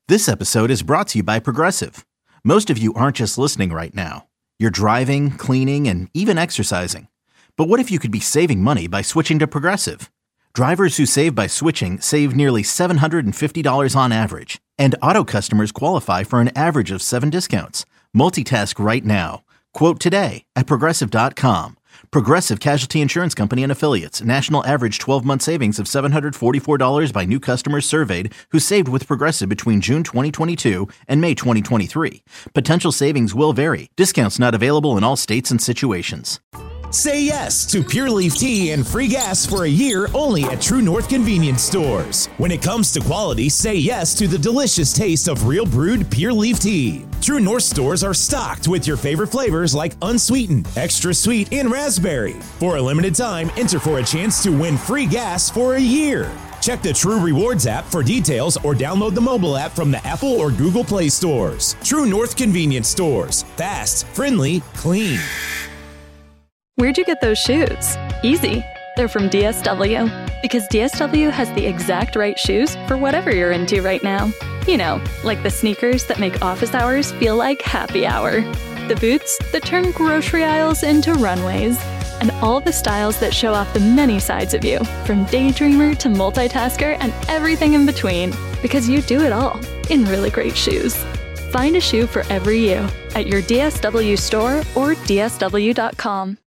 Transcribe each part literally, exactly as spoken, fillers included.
This episode is brought to you by Progressive. Most of you aren't just listening right now. You're driving, cleaning, and even exercising. But what if you could be saving money by switching to Progressive? Drivers who save by switching save nearly seven hundred fifty dollars on average. And auto customers qualify for an average of seven discounts. Multitask right now. Quote today at Progressive dot com. Progressive Casualty Insurance Company and Affiliates. National average twelve-month savings of seven hundred forty-four dollars by new customers surveyed who saved with Progressive between June twenty twenty-two and May twenty twenty-three. Potential savings will vary. Discounts not available in all states and situations. Say yes to Pure Leaf Tea and free gas for a year only at True North Convenience Stores. When it comes to quality, say yes to the delicious taste of real brewed Pure Leaf Tea. True North stores are stocked with your favorite flavors like unsweetened, extra sweet, and raspberry. For a limited time, enter for a chance to win free gas for a year. Check the True Rewards app for details or download the mobile app from the Apple or Google Play stores. True North Convenience Stores. Fast, friendly, clean. Where'd you get those shoes? Easy. They're from D S W. Because D S W has the exact right shoes for whatever you're into right now. You know, like the sneakers that make office hours feel like happy hour. The boots that turn grocery aisles into runways. And all the styles that show off the many sides of you, from daydreamer to multitasker and everything in between. Because you do it all in really great shoes. Find a shoe for every you at your D S W store or D S W dot com.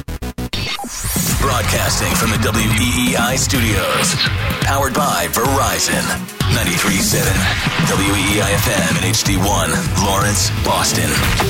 Broadcasting from the W E E I studios. Powered by Verizon. ninety-three point seven W E E I F M and H D one, Lawrence, Boston.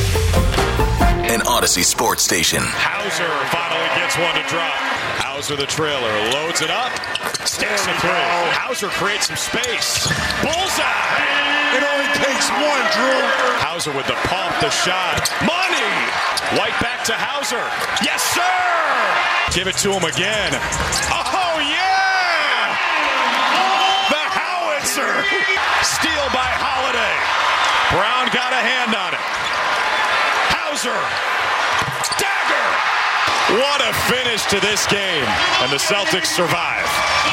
An Odyssey sports station. Hauser finally gets one to drop. Hauser, the trailer, loads it up. Sticks it through. Hauser creates some space. Bullseye! It only takes one, Drew. Hauser with the pump, the shot. Money! White back to Hauser. Yes, sir! Give it to him again. Oh, yeah! The howitzer! Steal by Holiday. Brown got a hand on it. Hauser. Dagger! What a finish to this game. And the Celtics survive.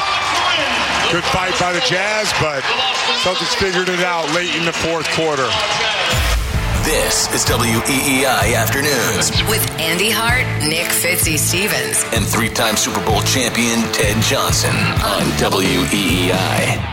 Good fight by the Jazz, but Celtics figured it out late in the fourth quarter. This is W E E I Afternoons with Andy Hart, Nick Fitzy Stevens, and three-time Super Bowl champion Ted Johnson on W E E I.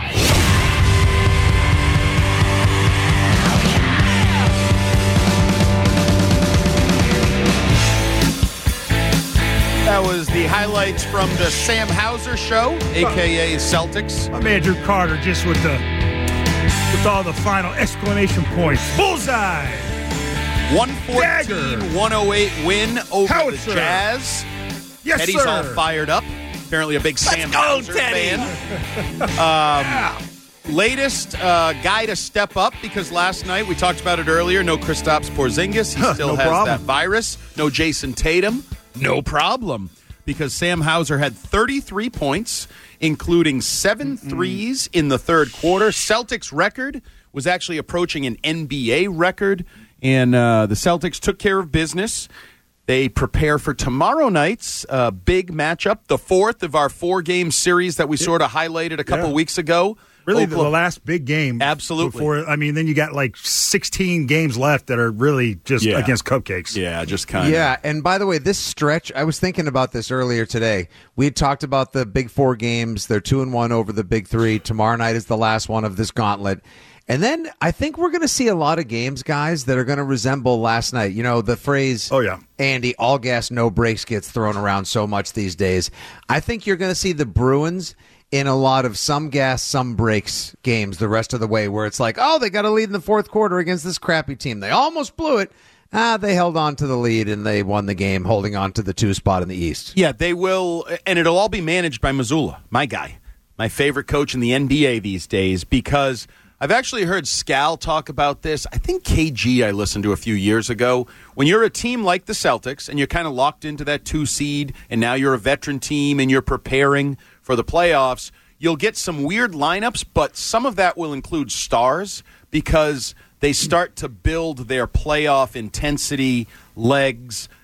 That was the highlights from the Sam Hauser show, a k a. Celtics. My man Drew Carter just with the with all the final exclamation points. Bullseye! one fourteen one oh eight win over Howitzer. the Jazz. Yes, Teddy's sir. all fired up. Apparently a big Let's Sam go, Hauser Teddy. fan. Um, Yeah. Latest uh, guy to step up, because last night, we talked about it earlier, no Kristaps Porzingis. He Huh, still no has problem. that virus. No Jason Tatum. No problem. Because Sam Hauser had thirty-three points, including seven mm-hmm. threes in the third quarter. Celtics record was actually approaching an N B A record, and uh, the Celtics took care of business. They prepare for tomorrow night's uh, big matchup, the fourth of our four-game series that we sort of highlighted a couple Yeah. weeks ago. Really, the, Oklahoma- the last big game. Absolutely. Before, I mean, then you got like sixteen games left that are really just Yeah. against cupcakes. Yeah, just kind of. Yeah, and by the way, this stretch, I was thinking about this earlier today. We had talked about the big four games. They're two and one over the big three. Tomorrow night is the last one of this gauntlet. And then I think we're going to see a lot of games, guys, that are going to resemble last night. You know, the phrase, Oh, yeah. Andy, all gas, no brakes gets thrown around so much these days. I think you're going to see the Bruins in a lot of some gas, some brakes games the rest of the way, where it's like, oh, they got a lead in the fourth quarter against this crappy team. They almost blew it. Ah, they held on to the lead, and they won the game, holding on to the two spot in the East. Yeah, they will, and it'll all be managed by Mazzulla, my guy, my favorite coach in the N B A these days, because I've actually heard Scal talk about this. I think K G I listened to a few years ago. When you're a team like the Celtics, and you're kind of locked into that two seed, and now you're a veteran team, and you're preparing for the playoffs, you'll get some weird lineups, but some of that will include stars, because they start to build their playoff intensity, legs,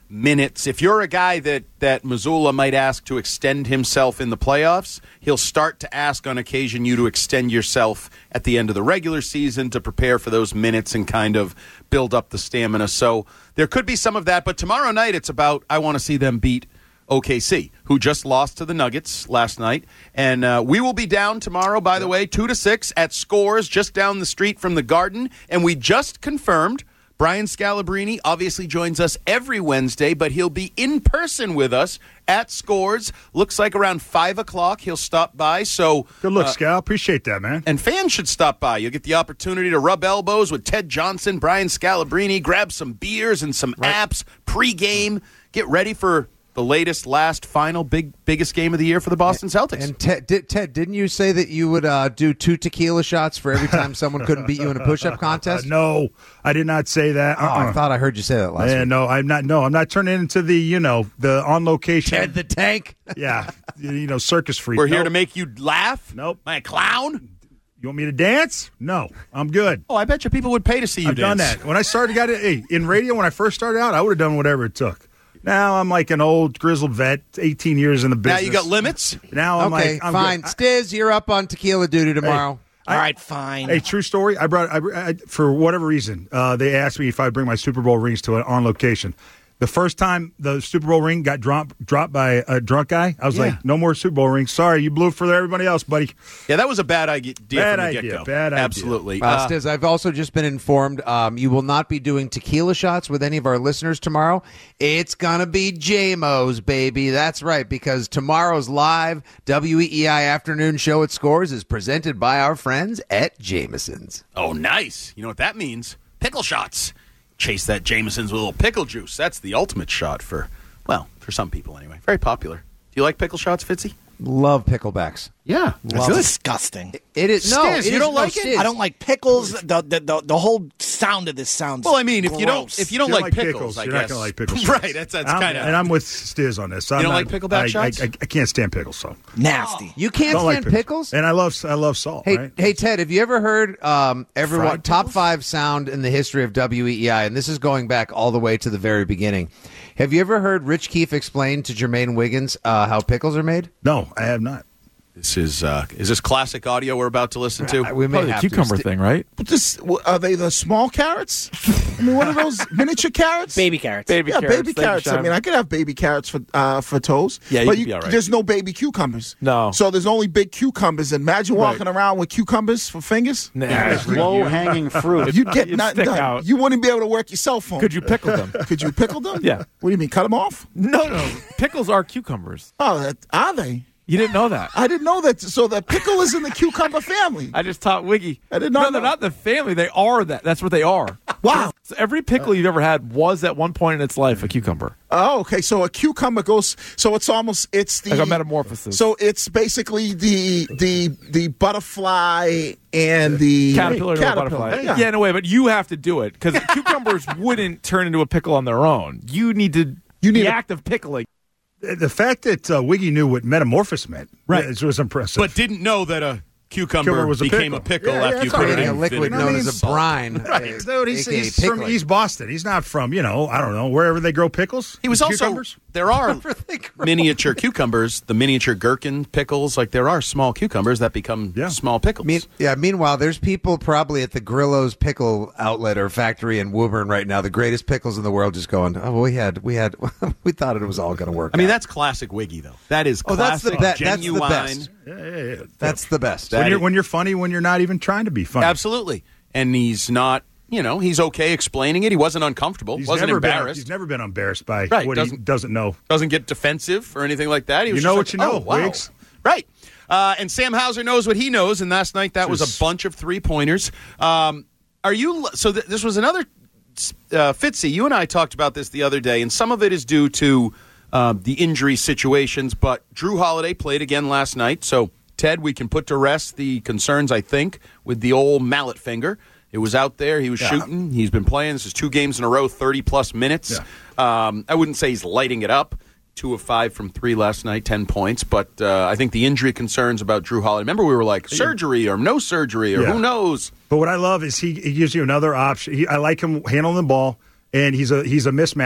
minutes. If you're a guy that, that Missoula might ask to extend himself in the playoffs, he'll start to ask on occasion you to extend yourself at the end of the regular season to prepare for those minutes and kind of build up the stamina. So there could be some of that. But tomorrow night, it's about, I want to see them beat O K C, who just lost to the Nuggets last night. And uh, we will be down tomorrow, by the way, two to six at Scores, just down the street from the Garden. And we just confirmed Brian Scalabrine obviously joins us every Wednesday, but he'll be in person with us at Scores. Looks like around five o'clock he'll stop by. So good look, uh, Scal. Appreciate that, man. And fans should stop by. You'll get the opportunity to rub elbows with Ted Johnson, Brian Scalabrine, grab some beers and some right. apps, pregame, get ready for the latest, last, final, big, biggest game of the year for the Boston Celtics. And Ted, did, Ted didn't you say that you would uh, do two tequila shots for every time someone couldn't beat you in a push-up contest? Uh, no, I did not say that. Uh-uh. Oh, I thought I heard you say that last yeah, week. No, I'm not. No, I'm not turning into the you know the on location. Ted the Tank. Yeah, you know circus freak. We're nope. here to make you laugh. Nope, my clown. You want me to dance? No, I'm good. Oh, I bet you people would pay to see you I've dance. done that. When I started, got it hey, in radio. When I first started out, I would have done whatever it took. Now I'm like an old grizzled vet, eighteen years in the business. Now you got limits? Now I'm okay, like, I'm fine. good. Stiz, you're up on tequila duty tomorrow. Hey, All right, fine. Hey, true story. I brought, I, I, for whatever reason, uh, they asked me if I'd bring my Super Bowl rings to an on location. The first time the Super Bowl ring got dropped dropped by a drunk guy, I was Yeah. like, no more Super Bowl rings. Sorry, you blew for everybody else, buddy. Yeah, that was a bad idea Bad from the idea, get-go. bad idea. Absolutely. Uh, Uh, Stiz, I've also just been informed um, you will not be doing tequila shots with any of our listeners tomorrow. It's going to be J M Os, baby. That's right, because tomorrow's live W E E I afternoon show at Scores is presented by our friends at Jameson's. oh, nice. You know what that means? Pickle shots. Chase that Jameson's with a little pickle juice. That's the ultimate shot for, well, for some people anyway. Very popular. Do you like pickle shots, Fitzy? Love picklebacks. Yeah. That's disgusting. It, it is no. Stiz, it you is, don't no, like it? Stiz. I don't like pickles. The, the the the whole sound of this sounds. Well, I mean, if you don't gross. if you don't If you like, pickles, I you're guess not going to like pickles. right. That's that's I'm- kind of. And I'm with Stiz on this. I'm don't not- like pickleback I, shots? I, I, I can't stand pickles, so nasty. You can't don't stand like pickles? And I love I love salt. Hey, right? hey, Ted, have you ever heard um, everyone Fried top pickles? five sound in the history of W E E I? And this is going back all the way to the very beginning. Have you ever heard Rich Keefe explain to Jermaine Wiggins uh, how pickles are made? No, I have not. This is uh, is this classic audio we're about to listen to? Uh, we may Probably the have cucumber to. thing, right? But this, are they the small carrots? I mean, what are those miniature carrots? Baby carrots. Baby yeah, carrots. baby Thank you, carrots. I Sean. mean, I could have baby carrots for uh, for toast. Yeah, you but could be all right. There's no baby cucumbers. No. So there's only big cucumbers. And imagine Right. walking around with cucumbers for fingers. Nah, Low hanging fruit. You'd get You'd nothing stick done. out. You wouldn't be able to work your cell phone. Could you pickle them? Could you pickle them? Yeah. What do you mean? Cut them off? No, no. Pickles are cucumbers. Oh, that, are they? You didn't know that. I didn't know that. So the pickle is in the cucumber family. I just taught Wiggy. I did not No, they're know. not the family. They are that. That's what they are. Wow. So every pickle you've ever had was at one point in its life a cucumber. Oh, okay. So a cucumber goes. So it's almost. It's the Like a metamorphosis. So it's basically the the the butterfly and the Caterpillar to a caterpillar. butterfly. Yeah. Yeah, in a way, but you have to do it because cucumbers wouldn't turn into a pickle on their own. You need to. You need the a- act of pickling. The fact that uh, Wiggy knew what metamorphosis meant, Right. it was impressive. But didn't know that a cucumber Cucumber was a became pickle. a pickle Yeah, yeah, after you it's put it Creating in a liquid vinegar known and as a salt. brine. right, uh, dude, he's, A K A he's from pickling. East Boston. He's not from you know I don't know wherever they grow pickles. He was also Cucumbers? there are miniature cucumbers, the miniature gherkin pickles. Like there are small cucumbers that become Yeah. small pickles. Mean, yeah. Meanwhile, there's people probably at the Grillo's pickle outlet or factory in Woburn right now, the greatest pickles in the world, just going, "Oh, we had, we had, we thought it was all going to work." I mean, out." that's classic Wiggy though. That is Oh, that's classic, the be- that's the genuine. best. Yeah, yeah, yeah. that's the best. That when you're is- when you're funny when you're not even trying to be funny. Absolutely, and he's not. You know, he's okay explaining it. He wasn't uncomfortable. He's wasn't never been- embarrassed. he's never been embarrassed by Right, what he doesn't- doesn't know. Doesn't get defensive or anything like that. He was You know just what like, you know, oh, wow. Wiggs. Right. Uh, and Sam Hauser knows what he knows, and last night that was Just- a bunch of three-pointers. Um, are you – so th- this was another uh, – Fitzy, you and I talked about this the other day, and some of it is due to uh, the injury situations, but Drew Holiday played again last night. So, Ted, we can put to rest the concerns, I think, with the old mallet finger. It was out there. He was Yeah. shooting. He's been playing. This is two games in a row, thirty-plus minutes. Um, I wouldn't say he's lighting it up. Two of five from three last night, ten points. But uh, I think the injury concerns about Drew Holiday. Remember, we were like, surgery or no surgery or Yeah. who knows? But what I love is he, he gives you another option. He, I like him handling the ball, and he's a he's a mismatch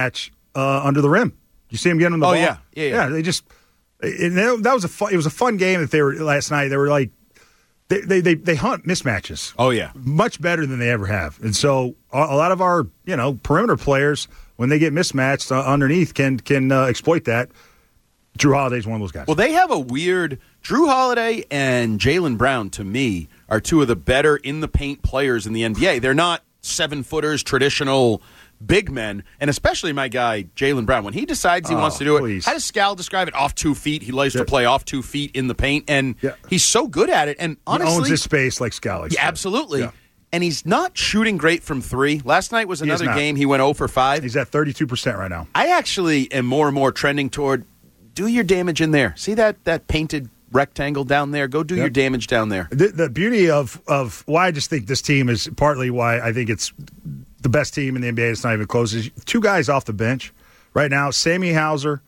uh, under the rim. You see them getting them the oh, ball? Yeah. Yeah, yeah. Yeah, they just and that was a fun, it was a fun game that they were last night. They were like they they they, they hunt mismatches. Oh yeah, much better than they ever have. And so a, a lot of our you know perimeter players, when they get mismatched uh, underneath, can can uh, exploit that. Drew Holiday's one of those guys. Well, they have a weird Drew Holiday and Jaylen Brown. To me, are two of the better in the paint players in the N B A. They're not seven footers, traditional big men, and especially my guy Jaylen Brown. When he decides he oh, wants to do it, please. how does Scal describe it? Off two feet. He likes yeah. to play off two feet in the paint, and yeah. he's so good at it. And honestly, he owns his space like Scal. Yeah, absolutely. Yeah. And he's not shooting great from three. Last night was another game. He went zero for five. He's at thirty-two percent right now. I actually am more and more trending toward do your damage in there. See that that painted rectangle down there? Go do yep. your damage down there. The, the beauty of, of why I just think this team is partly why I think it's the best team in the N B A. It's not even close. Is two guys off the bench right now, Sammy Hauser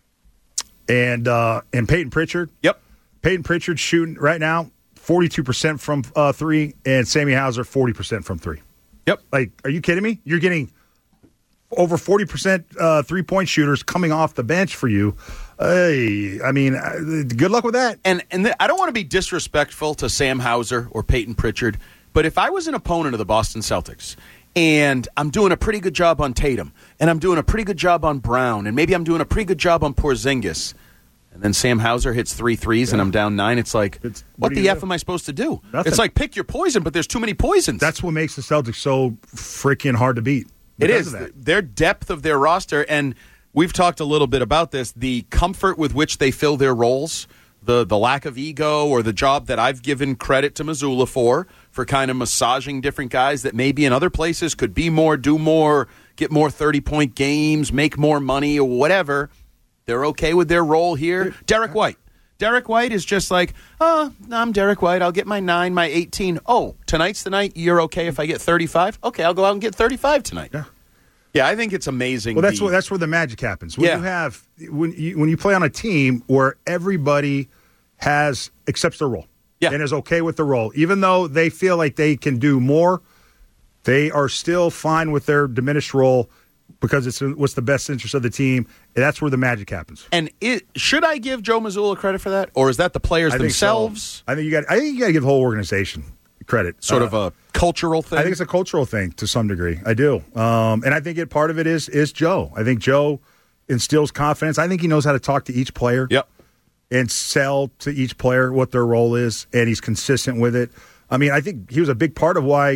and uh, and Peyton Pritchard. Yep. Peyton Pritchard shooting right now forty-two percent from uh, three, and Sammy Hauser forty percent from three. Yep. Like, are you kidding me? You're getting over forty percent uh, three-point shooters coming off the bench for you. Hey, I mean, uh, good luck with that. And and the, I don't want to be disrespectful to Sam Hauser or Peyton Pritchard, but if I was an opponent of the Boston Celtics and I'm doing a pretty good job on Tatum and I'm doing a pretty good job on Brown and maybe I'm doing a pretty good job on Porzingis, and then Sam Hauser hits three threes yeah. and I'm down nine, it's like, it's, what, what the F do? am I supposed to do? Nothing. It's like pick your poison, but there's too many poisons. That's what makes the Celtics so freaking hard to beat. It is. Their depth of their roster, and we've talked a little bit about this, the comfort with which they fill their roles, the the lack of ego, or the job that I've given credit to Mazzulla for, for kind of massaging different guys that maybe in other places could be more, do more, get more thirty-point games, make more money, or whatever. They're okay with their role here. Derek White. Derek White is just like, oh, I'm Derek White. I'll get my nine, my eighteen. Oh, tonight's the night. You're okay if I get thirty-five? Okay, I'll go out and get thirty-five tonight. Yeah. Yeah, I think it's amazing. Well, that's the, where that's where the magic happens. When yeah. you have when you when you play on a team where everybody has accepts their role yeah. and is okay with the role, even though they feel like they can do more, they are still fine with their diminished role because it's what's the best interest of the team. And that's where the magic happens. And it, should I give Joe Mazzulla credit for that, or is that the players I themselves? Think so. I think you got. I think you got to give the whole organization credit. Sort uh, of a cultural thing? I think it's a cultural thing to some degree. I do. Um, and I think it part of it is is Joe. I think Joe instills confidence. I think he knows how to talk to each player. Yep. And sell to each player what their role is, and he's consistent with it. I mean, I think he was a big part of why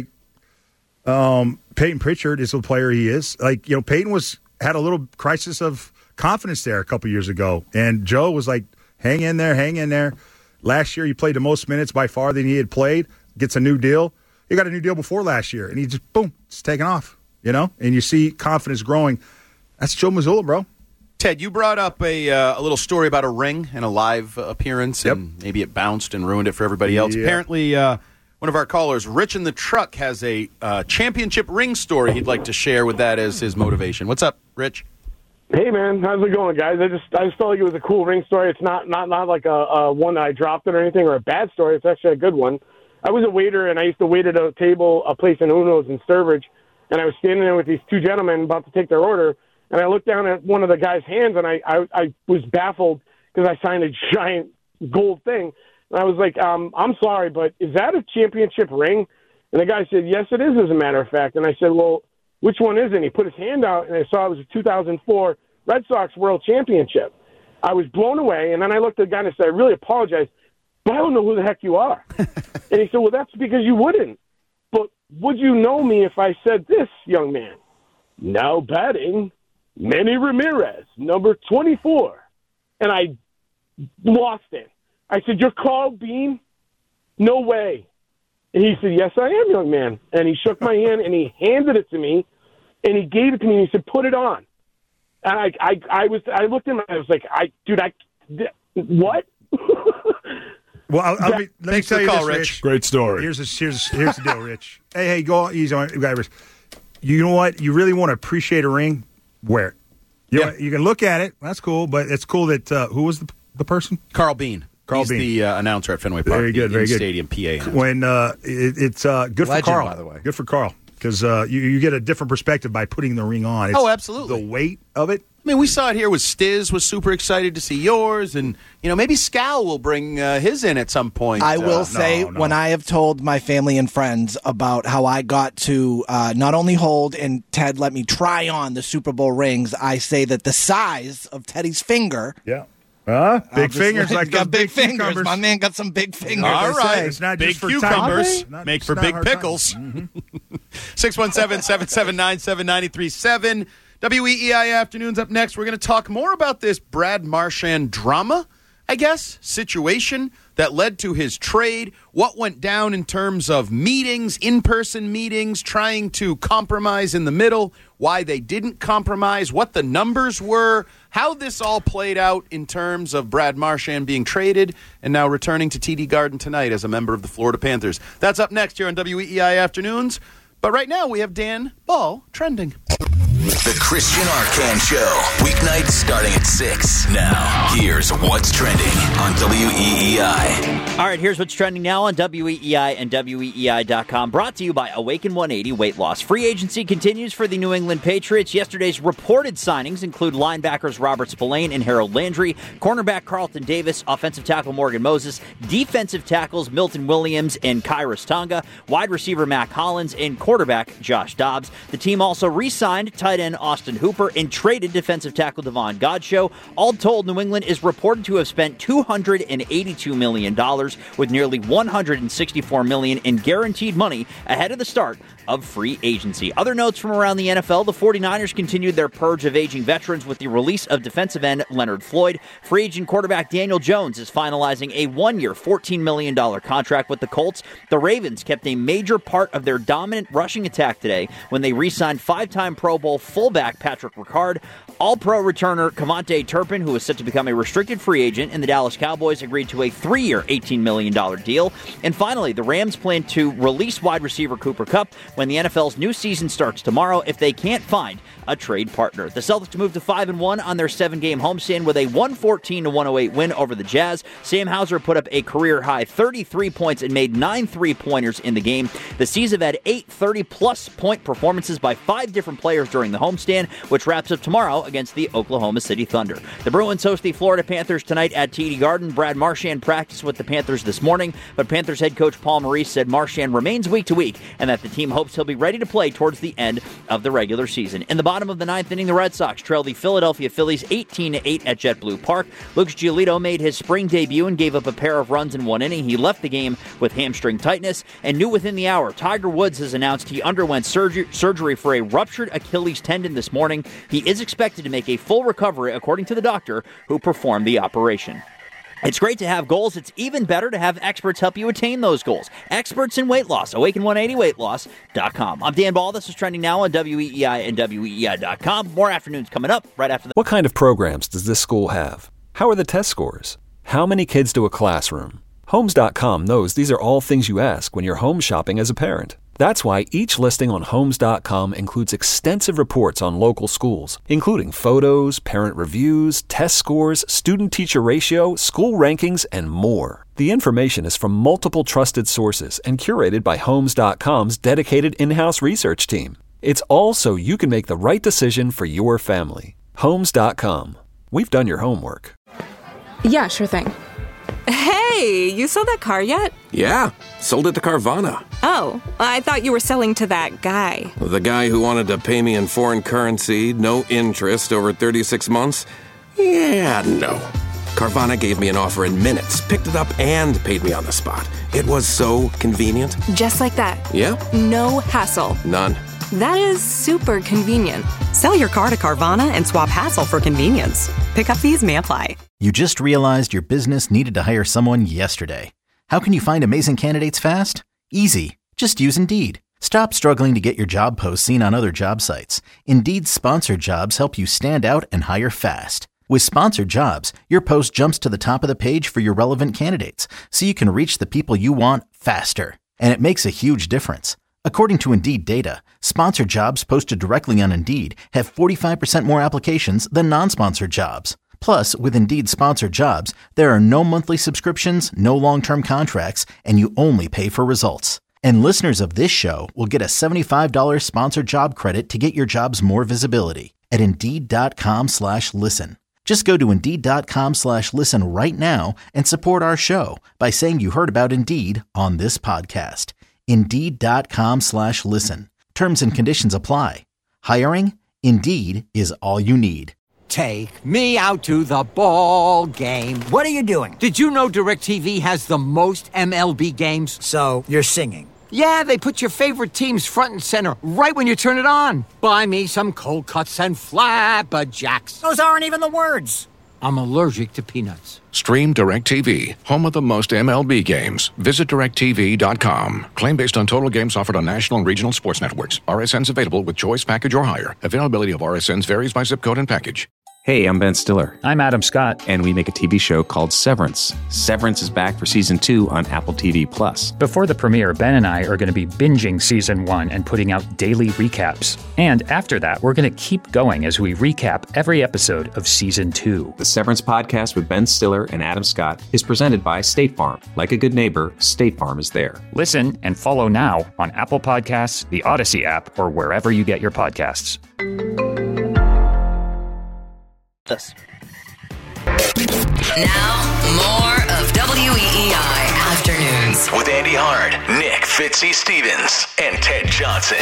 um, Peyton Pritchard is the player he is. Like, you know, Peyton was had a little crisis of confidence there a couple years ago, and Joe was like, hang in there, hang in there. Last year, he played the most minutes by far than he had played, gets a new deal. He got a new deal before last year, and he just, boom, it's taking off, you know? And you see confidence growing. That's Joe Mazzulla, bro. Ted, you brought up a uh, a little story about a ring and a live uh, appearance, yep. and maybe it bounced and ruined it for everybody else. Yeah. Apparently, uh, one of our callers, Rich in the Truck, has a uh, championship ring story he'd like to share with that as his motivation. What's up, Rich? Hey, man. How's it going, guys? I just I just felt like it was a cool ring story. It's not not, not like a, a one that I dropped it or anything, or a bad story. It's actually a good one. I was a waiter, and I used to wait at a table, a place in Uno's in Sturbridge, and I was standing there with these two gentlemen about to take their order. And I looked down at one of the guy's hands, and I, I, I was baffled because I signed a giant gold thing. And I was like, um, I'm sorry, but is that a championship ring? And the guy said, yes, it is, as a matter of fact. And I said, well, which one is it? And he put his hand out, and I saw it was a two thousand four Red Sox World Championship. I was blown away, and then I looked at the guy and I said, I really apologize, but I don't know who the heck you are. And he said, well, that's because you wouldn't. But would you know me if I said this, young man? Now batting, Manny Ramirez, number twenty-four. And I lost it. I said, you're Carl Bean? No way. And he said, yes, I am, young man. And he shook my hand, and he handed it to me, and he gave it to me, and he said, put it on. And I I, I was I looked at him, and I was like, I dude, I what? Well, I'll, I'll be, let me tell you call, this, Rich. Rich. Great story. Here's, a, here's, here's the deal, Rich. Hey, hey, go easy on it, guys. You know what? You really want to appreciate a ring? Wear it. You, Yeah. know, you can look at it. That's cool, but it's cool that uh, who was the the person? Carl Bean. Carl He's Bean. the uh, announcer at Fenway Park. Very good, the very good. Stadium P A announcer. When uh, it, it's uh, good Legend, for Carl. by the way. Good for Carl. because uh, you, you get a different perspective by putting the ring on. It's Oh, absolutely. The weight of it. I mean, we saw it here with Stiz was super excited to see yours, and you know maybe Scal will bring uh, his in at some point. I will uh, say, no, no. when I have told my family and friends about how I got to uh, not only hold and Ted let me try on the Super Bowl rings, I say that the size of Teddy's finger. Yeah. Uh, big Obviously, fingers, like he's got those big, big fingers. cucumbers. My man got some big fingers. All right, It's not big just for cucumbers time. make It's for not big hard time. pickles. six one seven, seven seven nine, seven nine three seven. W E E I Afternoons up next. We're going to talk more about this Brad Marchand drama, I guess, situation that led to his trade, what went down in terms of meetings, in-person meetings, trying to compromise in the middle, why they didn't compromise, what the numbers were, how this all played out in terms of Brad Marchand being traded and now returning to T D Garden tonight as a member of the Florida Panthers. That's up next here on W E E I Afternoons. But right now we have Dan Ball trending. The Christian Arcand Show, weeknights starting at six. Now, here's what's trending on W E E I. All right, here's what's trending now on W E E I and W E E I dot com. Brought to you by Awaken one eighty Weight Loss. Free agency continues for the New England Patriots. Yesterday's reported signings include linebackers Robert Spillane and Harold Landry, cornerback Carlton Davis, offensive tackle Morgan Moses, defensive tackles Milton Williams and Kairos Tonga, wide receiver Mac Hollins, and quarterback Josh Dobbs. The team also re-signed tight end Austin Hooper and traded defensive tackle Devon Godchaux. All told, New England is reported to have spent two hundred eighty-two million dollars, with nearly one hundred sixty-four million dollars in guaranteed money ahead of the start of free agency. Other notes from around the N F L, the 49ers continued their purge of aging veterans with the release of defensive end Leonard Floyd. Free agent quarterback Daniel Jones is finalizing a one-year, fourteen million dollars contract with the Colts. The Ravens kept a major part of their dominant rushing attack today when they re-signed five-time Pro Bowl fullback Patrick Ricard. All-Pro returner Kevontae Turpin, who is set to become a restricted free agent, and the Dallas Cowboys agreed to a three-year, eighteen million dollars deal. And finally, the Rams plan to release wide receiver Cooper Kupp when the N F L's new season starts tomorrow if they can't find a trade partner. The Celtics moved to five and one on their seven-game homestand with a one fourteen to one oh eight win over the Jazz. Sam Hauser put up a career-high thirty-three points and made nine three-pointers in the game. The C's have had eight thirty-plus point performances by five different players during the homestand, which wraps up tomorrow against the Oklahoma City Thunder. The Bruins host the Florida Panthers tonight at T D Garden. Brad Marchand practiced with the Panthers this morning, but Panthers head coach Paul Maurice said Marchand remains week to week and that the team hopes he'll be ready to play towards the end of the regular season. In the bottom of the ninth inning, the Red Sox trail the Philadelphia Phillies eighteen to eight at JetBlue Park. Lucas Giolito made his spring debut and gave up a pair of runs in one inning. He left the game with hamstring tightness. And new within the hour, Tiger Woods has announced he underwent surgery, surgery for a ruptured Achilles tendon this morning. He is expected to make a full recovery, according to the doctor who performed the operation. It's great to have goals. It's even better to have experts help you attain those goals. Experts in weight loss. Awaken one eighty weight loss dot com. I'm Dan Ball. This is trending now on W E E I and W E E I dot com. More afternoons coming up right after the... What kind of programs does this school have? How are the test scores? How many kids do a classroom? Homes dot com knows these are all things you ask when you're home shopping as a parent. That's why each listing on Homes dot com includes extensive reports on local schools, including photos, parent reviews, test scores, student-teacher ratio, school rankings, and more. The information is from multiple trusted sources and curated by Homes dot com's dedicated in-house research team. It's all so you can make the right decision for your family. Homes dot com. We've done your homework. Yeah, sure thing. Hey, you sold that car yet? Yeah, sold it to Carvana. Oh, I thought you were selling to that guy. The guy who wanted to pay me in foreign currency, no interest, over thirty-six months? Yeah, no. Carvana gave me an offer in minutes, picked it up, and paid me on the spot. It was so convenient. Just like that. Yeah? No hassle. None. That is super convenient. Sell your car to Carvana and swap hassle for convenience. Pickup fees may apply. You just realized your business needed to hire someone yesterday. How can you find amazing candidates fast? Easy. Just use Indeed. Stop struggling to get your job posts seen on other job sites. Indeed's sponsored jobs help you stand out and hire fast. With sponsored jobs, your post jumps to the top of the page for your relevant candidates, so you can reach the people you want faster. And it makes a huge difference. According to Indeed data, sponsored jobs posted directly on Indeed have forty-five percent more applications than non-sponsored jobs. Plus, with Indeed sponsored jobs, there are no monthly subscriptions, no long-term contracts, and you only pay for results. And listeners of this show will get a seventy-five dollars sponsored job credit to get your jobs more visibility at Indeed.com slash listen. Just go to Indeed.com slash listen right now and support our show by saying you heard about Indeed on this podcast. Indeed.com slash listen. Terms and conditions apply. Hiring? Indeed is all you need. Take me out to the ball game. What are you doing? Did you know DirecTV has the most M L B games? So, you're singing. Yeah, they put your favorite teams front and center right when you turn it on. Buy me some cold cuts and flapjacks. Those aren't even the words. I'm allergic to peanuts. Stream DirecTV, home of the most M L B games. Visit direct T V dot com. Claim based on total games offered on national and regional sports networks. R S Ns available with choice package or higher. Availability of R S Ns varies by zip code and package. Hey, I'm Ben Stiller. I'm Adam Scott, and we make a T V show called Severance. Severance is back for season two on Apple T V Plus. Before the premiere, Ben and I are going to be binging season one and putting out daily recaps. And after that, we're going to keep going as we recap every episode of season two. The Severance podcast with Ben Stiller and Adam Scott is presented by State Farm. Like a good neighbor, State Farm is there. Listen and follow now on Apple Podcasts, the Odyssey app, or wherever you get your podcasts. This. Now, more of W E E I Afternoons. With Andy Hart, Nick Fitzy Stevens, and Ted Johnson.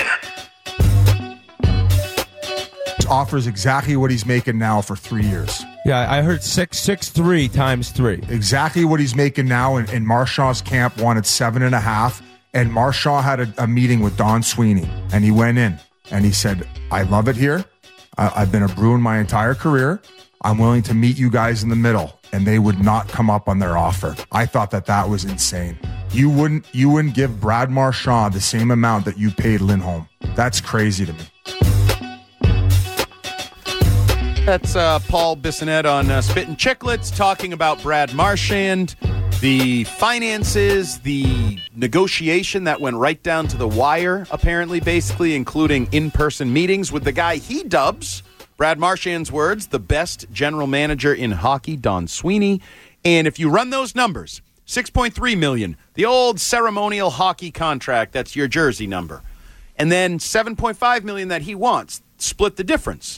Offers exactly what he's making now for three years. Yeah, I heard six, six, three times three. Exactly what he's making now, and, and Marchand's camp wanted seven and a half, and Marchand had a, a meeting with Don Sweeney, and he went in, and he said, I love it here. I, I've been a Bruin my entire career. I'm willing to meet you guys in the middle, and they would not come up on their offer. I thought that that was insane. You wouldn't, you wouldn't give Brad Marchand the same amount that you paid Lindholm. That's crazy to me. That's uh, Paul Bissonnette on uh, Spittin' Chicklets talking about Brad Marchand, the finances, the negotiation that went right down to the wire, apparently, basically, including in-person meetings with the guy he dubs, Brad Marchand's words, the best general manager in hockey, Don Sweeney. And if you run those numbers, six point three million dollars, the old ceremonial hockey contract, that's your jersey number. And then seven point five million dollars that he wants, split the difference.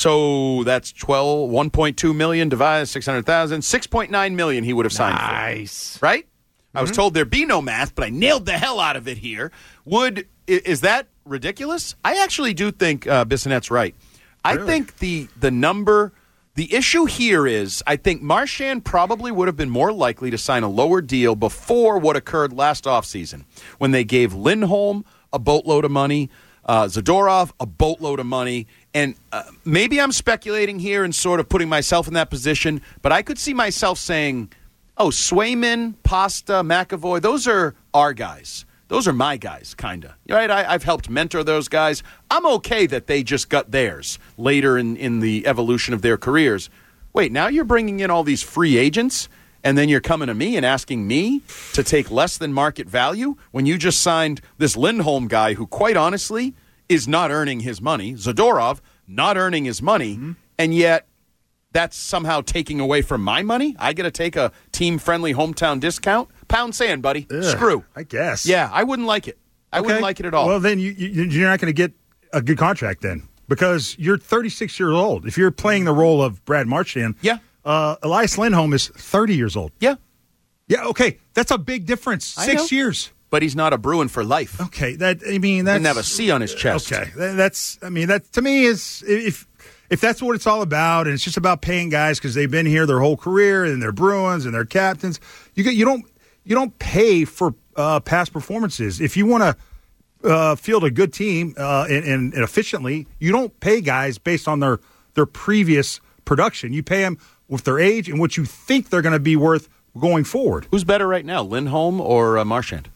So that's twelve, one point two million divided six hundred thousand, six point nine million he would have signed nice. for. Right? Mm-hmm. I was told there'd be no math, but I nailed the hell out of it here. Would is that ridiculous? I actually do think uh, Bissonnette's right. I really? think the the number, the issue here is I think Marchand probably would have been more likely to sign a lower deal before what occurred last offseason when they gave Lindholm a boatload of money, uh, Zadorov a boatload of money. And uh, maybe I'm speculating here and sort of putting myself in that position, but I could see myself saying, oh, Swayman, Pasta, McAvoy, those are our guys. Those are my guys, kind of. Right? I, I've helped mentor those guys. I'm okay that they just got theirs later in, in the evolution of their careers. Wait, now you're bringing in all these free agents, and then you're coming to me and asking me to take less than market value when you just signed this Lindholm guy who, quite honestly, is not earning his money. Zadorov, not earning his money, mm-hmm. and yet that's somehow taking away from my money? I get to take a team-friendly hometown discount? Pound sand, buddy. Ugh, Screw. I guess. Yeah, I wouldn't like it. I okay. wouldn't like it at all. Well, then you, you, you're not going to get a good contract then because you're thirty-six years old. If you're playing the role of Brad Marchand, yeah. uh, Elias Lindholm is thirty years old. Yeah. Yeah, okay. That's a big difference. Six years. But he's not a Bruin for life. Okay, that I mean that's... Didn't have a C on his chest. Okay, that's, I mean, that to me is, if if that's what it's all about, and it's just about paying guys because they've been here their whole career, and they're Bruins, and they're captains, you get, you don't you don't pay for uh, past performances. If you want to uh, field a good team uh, and, and, and efficiently, you don't pay guys based on their, their previous production. You pay them with their age and what you think they're going to be worth going forward. Who's better right now, Lindholm or uh, Marchand?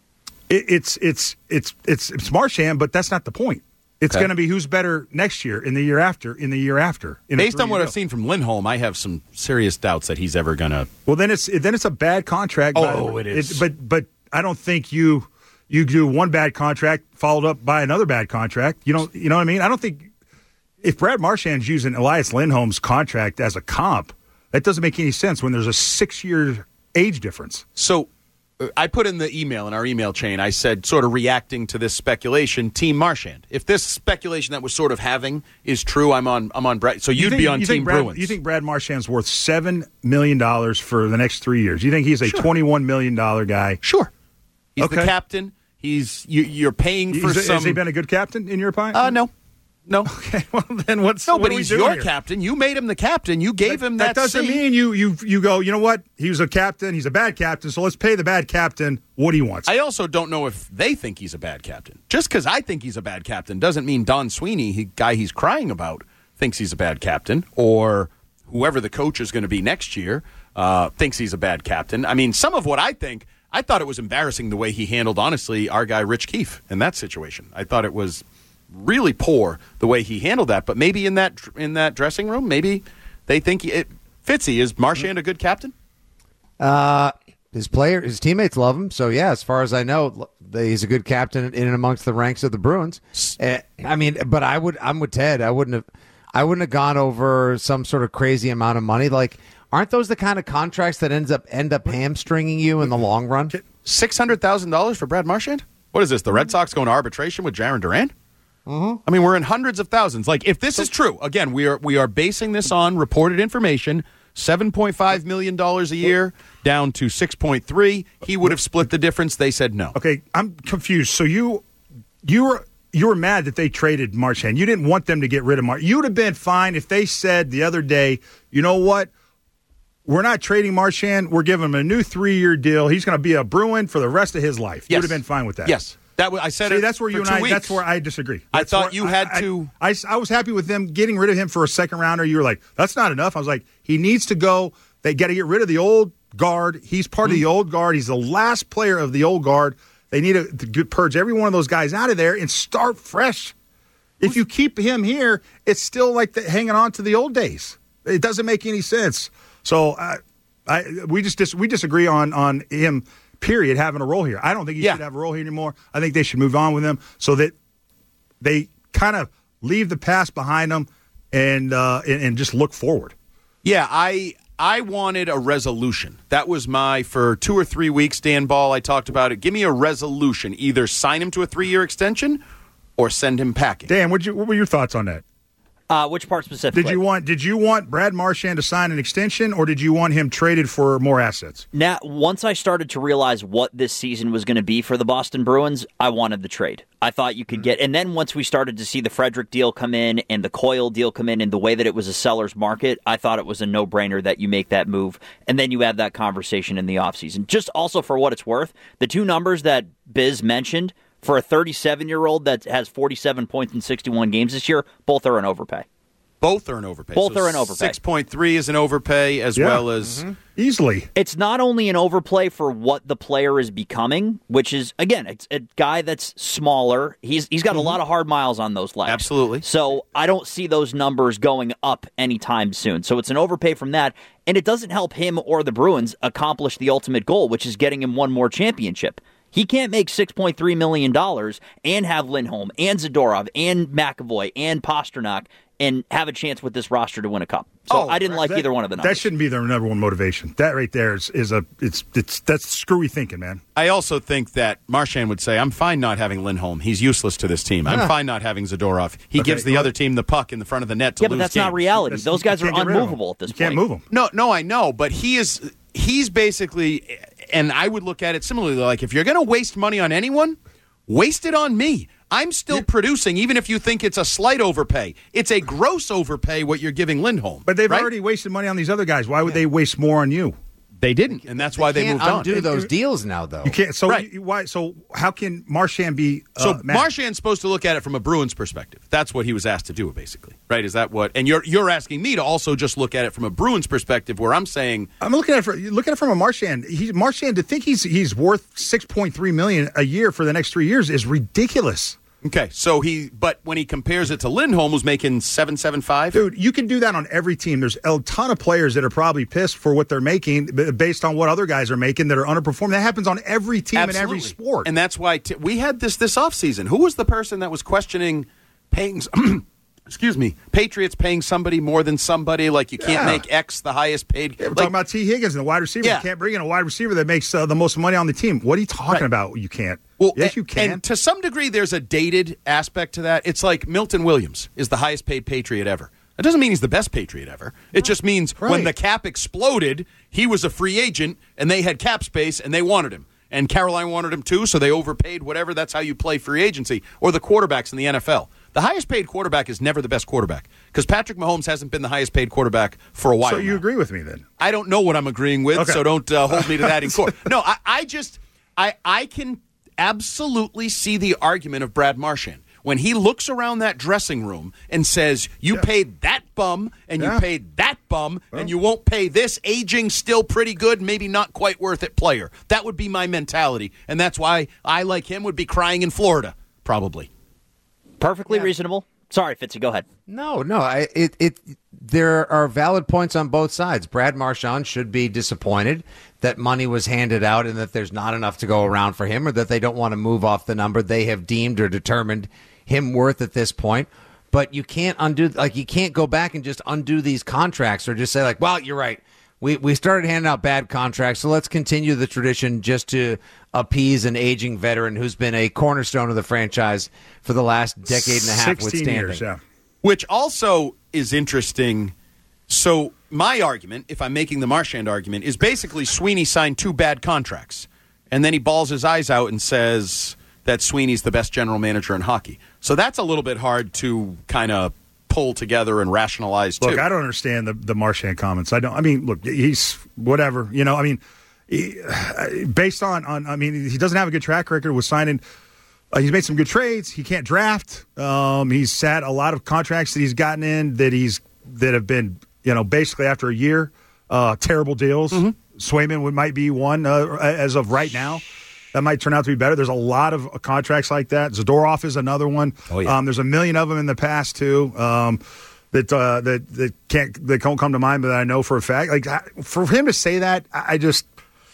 It, it's it's it's it's it's Marchand, but that's not the point. It's okay. going to be who's better next year, in the year after, in the year after. Based on what I've seen from Lindholm, I have some serious doubts that he's ever going to. Well, then it's then it's a bad contract. Oh, it is. It, but but I don't think you you do one bad contract followed up by another bad contract. You don't you know what I mean? I don't think if Brad Marchand's using Elias Lindholm's contract as a comp, that doesn't make any sense when there's a six year age difference. So. I put in the email, in our email chain, I said, sort of reacting to this speculation, Team Marchand. If this speculation that we're sort of having is true, I'm on I'm on Brad. So you'd you think, be on you Team think Brad, Bruins. You think Brad Marchand's worth seven million dollars for the next three years? You think he's a Sure. twenty-one million dollars guy? Sure. He's Okay. the captain. He's you, You're paying for He's- some. Has he been a good captain, in your opinion? Uh, no. No. Okay, well, then what's No, what but are we he's doing your here? captain. You made him the captain. You gave him that That doesn't seat. mean you you you go, you know what? He was a captain. He's a bad captain, so let's pay the bad captain what he wants. I also don't know if they think he's a bad captain. Just because I think he's a bad captain doesn't mean Don Sweeney, the guy he's crying about, thinks he's a bad captain, or whoever the coach is going to be next year uh, thinks he's a bad captain. I mean, some of what I think, I thought it was embarrassing the way he handled, honestly, our guy Rich Keefe in that situation. I thought it was really poor the way he handled that. But maybe in that in that dressing room, maybe they think he, it, Fitzy, is Marchand a good captain? Uh, his player, his teammates love him. So yeah, as far as I know, he's a good captain in and amongst the ranks of the Bruins. Uh, I mean, but I would, I'm with Ted. I wouldn't have, I wouldn't have gone over some sort of crazy amount of money. Like, aren't those the kind of contracts that ends up end up hamstringing you in the long run? Six hundred thousand dollars for Brad Marchand? What is this? The Red Sox going to arbitration with Jarren Duran? Mm-hmm. I mean, we're in hundreds of thousands. Like, if this is true, again, we are we are basing this on reported information. seven point five million dollars a year down to six point three. He would have split the difference. They said no. Okay, I'm confused. So you you were you were mad that they traded Marchand. You didn't want them to get rid of Marchand. You would have been fine if they said the other day, you know what? We're not trading Marchand. We're giving him a new three-year deal. He's going to be a Bruin for the rest of his life. You Yes. would have been fine with that. Yes. That was, I said See, it that's where for you and two I. weeks. That's where I disagree. I That's thought where you I- had I, to- I, I was happy with them getting rid of him for a second rounder. You were like, that's not enough. I was like, he needs to go. They got to get rid of the old guard. He's part Hmm. of the old guard. He's the last player of the old guard. They need to, to purge every one of those guys out of there and start fresh. If you keep him here, it's still like the, hanging on to the old days. It doesn't make any sense. So I, I we just dis, we disagree on on him. Period. Having a role here, I don't think he Yeah. should have a role here anymore. I think they should move on with him so that they kind of leave the past behind them and uh, and, and just look forward. Yeah, I I wanted a resolution. That was my, for two or three weeks, Dan Ball, I talked about it. Give me a resolution. Either sign him to a three-year extension or send him packing. Dan, what you what were your thoughts on that? Uh, which part specifically? Did you want did you want Brad Marchand to sign an extension, or did you want him traded for more assets? Now, once I started to realize what this season was going to be for the Boston Bruins, I wanted the trade. I thought you could get, and then once we started to see the Frederick deal come in and the Coyle deal come in and the way that it was a seller's market, I thought it was a no-brainer that you make that move, and then you have that conversation in the offseason. Just also for what it's worth, the two numbers that Biz mentioned, for a thirty-seven-year-old that has forty-seven points in sixty-one games this year, both are an overpay. Both are an overpay. Both So are an overpay. six point three is an overpay as Yeah. well as... Mm-hmm. Easily. It's not only an overplay for what the player is becoming, which is, again, it's a guy that's smaller. He's He's got a lot of hard miles on those legs. Absolutely. So I don't see those numbers going up anytime soon. So it's an overpay from that, and it doesn't help him or the Bruins accomplish the ultimate goal, which is getting him one more championship. He can't make six point three million dollars and have Lindholm and Zadorov and McAvoy and Pasternak and have a chance with this roster to win a cup. So Oh, I didn't like that- either one of the numbers. That shouldn't be their number one motivation. That right there is, is a it's it's that's screwy thinking, man. I also think that Marchand would say, I'm fine not having Lindholm. He's useless to this team. I'm Yeah. fine not having Zadorov. He Okay, gives the well- other team the puck in the front of the net to yeah, lose but that's not games. reality. That's- Those guys you are can't get rid of unmovable him. at this You point. can't move them. No, no, I know, but he is he's basically, and I would look at it similarly, like if you're going to waste money on anyone, waste it on me. I'm still producing, even if you think it's a slight overpay. It's a gross overpay what you're giving Lindholm. But they've right? already wasted money on these other guys. Why would they waste more on you? They didn't, and that's why they, Can't moved on. undo those deals now, though. You can't. So Right. you- why? So how can Marchand be? Uh, So mad? Marchand's supposed to look at it from a Bruins perspective. That's what he was asked to do, basically. Right? Is that what? And you're you're asking me to also just look at it from a Bruins perspective, where I'm saying I'm looking at it. For, look at it from a Marchand. He's Marchand to think he's he's worth six point three million a year for the next three years is ridiculous. okay. So he, but when he compares it to Lindholm, who's making seven seven five. Dude, you can do that on every team. There's a ton of players that are probably pissed for what they're making b- based on what other guys are making that are underperforming. That happens on every team in every sport. And that's why t- we had this this offseason. Who was the person that was questioning paying excuse me, Patriots paying somebody more than somebody, like you can't Yeah. make X the highest paid. Yeah, we're like, talking about T. Higgins and the wide receiver. Yeah. You can't bring in a wide receiver that makes uh, the most money on the team. What are you talking Right. about? You can't. Well, yes, and, you can. And to some degree, there's a dated aspect to that. It's like Milton Williams is the highest paid Patriot ever. It doesn't mean he's the best Patriot ever. It just means Right. when the cap exploded, he was a free agent, and they had cap space, and they wanted him. And Carolina wanted him too, so they overpaid whatever. That's how you play free agency. Or the quarterbacks in the N F L. The highest paid quarterback is never the best quarterback because Patrick Mahomes hasn't been the highest paid quarterback for a while. So you now. agree with me then? I don't know what I'm agreeing with, Okay. so don't uh, hold me to that in court. No, I, I just, I, I can absolutely see the argument of Brad Marchand. When he looks around that dressing room and says, you Yeah. paid that bum and Yeah. you paid that bum and you won't pay this aging, still pretty good, maybe not quite worth it player. That would be my mentality. And that's why I, like him, would be crying in Florida, probably. Perfectly reasonable. Sorry, Fitzy, go ahead. No, no. I, it, it, there are valid points on both sides. Brad Marchand should be disappointed that money was handed out and that there's not enough to go around for him, or that they don't want to move off the number they have deemed or determined him worth at this point. But you can't undo, like, you can't go back and just undo these contracts or just say, like, well, you're right. We we started handing out bad contracts, so let's continue the tradition just to appease an aging veteran who's been a cornerstone of the franchise for the last decade and a half sixteen withstanding. years, yeah. Which also is interesting. So my argument, if I'm making the Marchand argument, is basically Sweeney signed two bad contracts. And then he balls his eyes out and says that Sweeney's the best general manager in hockey. So that's a little bit hard to kind of pull together and rationalize, too. Look, I don't understand the, the Marchand comments. I don't. I mean, look, he's whatever. You know, I mean, he, based on, on, I mean, he doesn't have a good track record with signing. Uh, he's made some good trades. He can't draft. Um, he's sat a lot of contracts that he's gotten in that he's that have been, you know, basically after a year, uh, terrible deals. Mm-hmm. Swayman would might be one uh, as of right now. That might turn out to be better. There's a lot of contracts like that. Zadorov is another one. Oh, yeah. Um, there's a million of them in the past too. Um, that uh, that that can't that don't come to mind, but I know for a fact. Like I, for him to say that, I, I just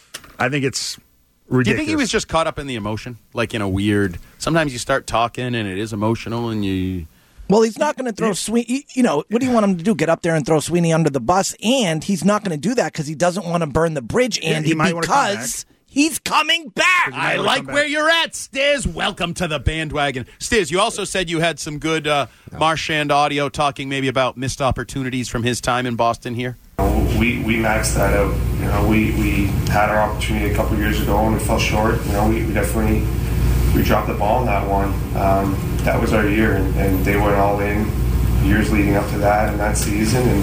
I think it's ridiculous. Do you think he was just caught up in the emotion, like in a weird? Sometimes you start talking and it is emotional, and you. Well, he's not going to throw Sweeney. You know, what do you want him to do? Get up there and throw Sweeney under the bus? And he's not going to do that because he doesn't want to burn the bridge, Andy, he might wanna come because he's coming back. I like where you're at, Stiz. Welcome to the bandwagon. Stiz, you also said you had some good uh, Marchand audio talking maybe about missed opportunities from his time in Boston here. We we maxed that out. You know, we, we had our opportunity a couple of years ago and we fell short. You know, we, we definitely we dropped the ball in that one. Um, that was our year, and, and they went all in years leading up to that and that season. And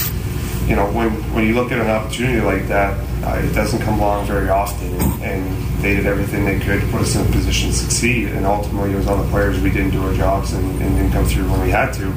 you know, when when you look at an opportunity like that, uh, it doesn't come along very often. And, and they did everything they could to put us in a position to succeed. And ultimately, it was on the players. We didn't do our jobs and, and didn't come through when we had to.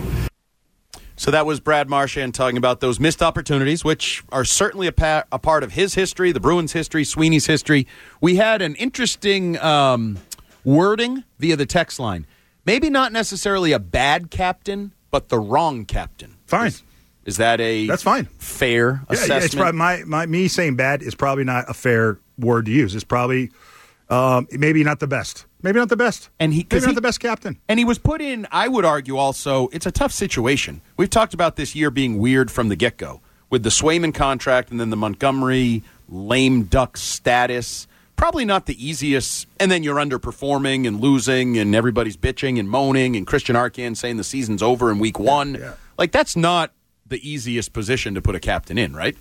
So that was Brad Marchand talking about those missed opportunities, which are certainly a, pa- a part of his history, the Bruins' history, Sweeney's history. We had an interesting um, wording via the text line. Maybe not necessarily a bad captain, but the wrong captain. Fine. Is, is that a That's fine. fair Yeah, assessment? yeah, it's probably my, my me saying bad is probably not a fair word to use. It's probably um, maybe not the best. Maybe not the best. And he, maybe not he, the best captain. And he was put in, I would argue also, it's a tough situation. We've talked about this year being weird from the get-go with the Swayman contract and then the Montgomery lame duck status. Probably not the easiest. And then you're underperforming and losing and everybody's bitching and moaning and Christian Arcand saying the season's over in week one. Yeah. Like, that's not the easiest position to put a captain in, right?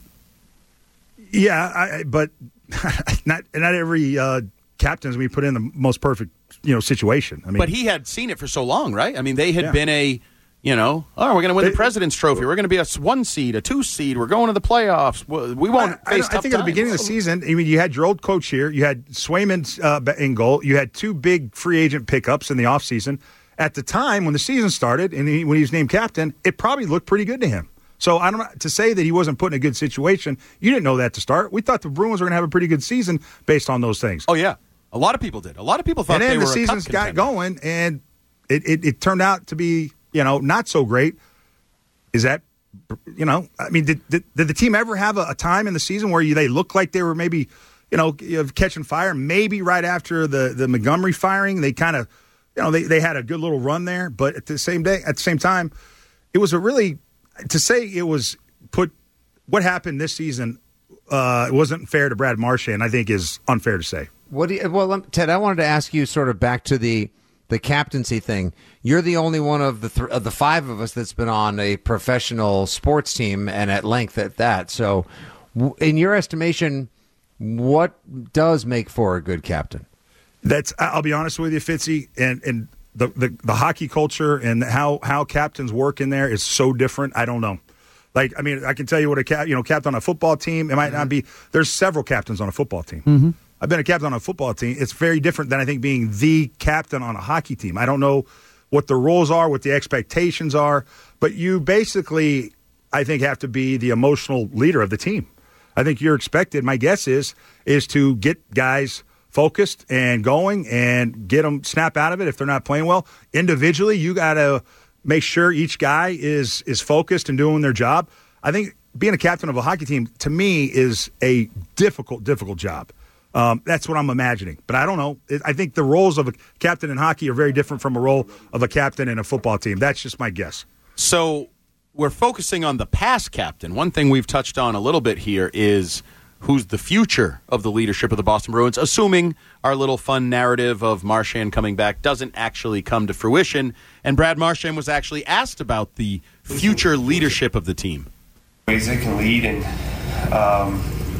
Yeah, I, but not not every uh, captain's we put in the most perfect, you know, situation. I mean, but he had seen it for so long, right? I mean, they had Yeah. been a, you know, oh, we're going to win They- the President's Trophy. We're going to be a one seed, a two seed. We're going to the playoffs. We won't I, face I, tough I think at the times. beginning of the season, I mean, you had your old coach here. You had Swayman uh, in goal. You had two big free agent pickups in the offseason. At the time when the season started and he, when he was named captain, it probably looked pretty good to him. So I don't know, to say that he wasn't put in a good situation. You didn't know that to start. We thought the Bruins were going to have a pretty good season based on those things. Oh yeah, a lot of people did. A lot of people thought and then they the were seasons a cup got going, and it, it, it turned out to be, you know, not so great. Is that, you know, I mean, did, did, did the team ever have a, a time in the season where you, they looked like they were maybe, you know, catching fire? Maybe right after the, the Montgomery firing, they kind of, you know, they, they had a good little run there. But at the same day, at the same time, it was a really to say it was put what happened this season. Uh, it wasn't fair to Brad Marchand, I think, is unfair to say. What do you, well, um, Ted, I wanted to ask you sort of back to the the captaincy thing. You're the only one of the th- of the five of us that's been on a professional sports team, and at length at that. So, w- in your estimation, what does make for a good captain? That's I'll be honest with you, Fitzy, and and the, the, the hockey culture and how, how captains work in there is so different. I don't know. Like, I mean, I can tell you what a cap, you know, captain on a football team, it might not be. There's several captains on a football team. Mm-hmm. I've been a captain on a football team. It's very different than I think being the captain on a hockey team. I don't know what the roles are, what the expectations are, but you basically, I think, have to be the emotional leader of the team. I think you're expected, my guess is, is to get guys focused and going and get them snap out of it if they're not playing well. Individually, you got to make sure each guy is is focused and doing their job. I think being a captain of a hockey team, to me, is a difficult, difficult job. Um, that's what I'm imagining. But I don't know. I think the roles of a captain in hockey are very different from a role of a captain in a football team. That's just my guess. So we're focusing on the past captain. One thing we've touched on a little bit here is who's the future of the leadership of the Boston Bruins, assuming our little fun narrative of Marchand coming back doesn't actually come to fruition. And Brad Marchand was actually asked about the future leadership of the team. Ways they can lead, and um,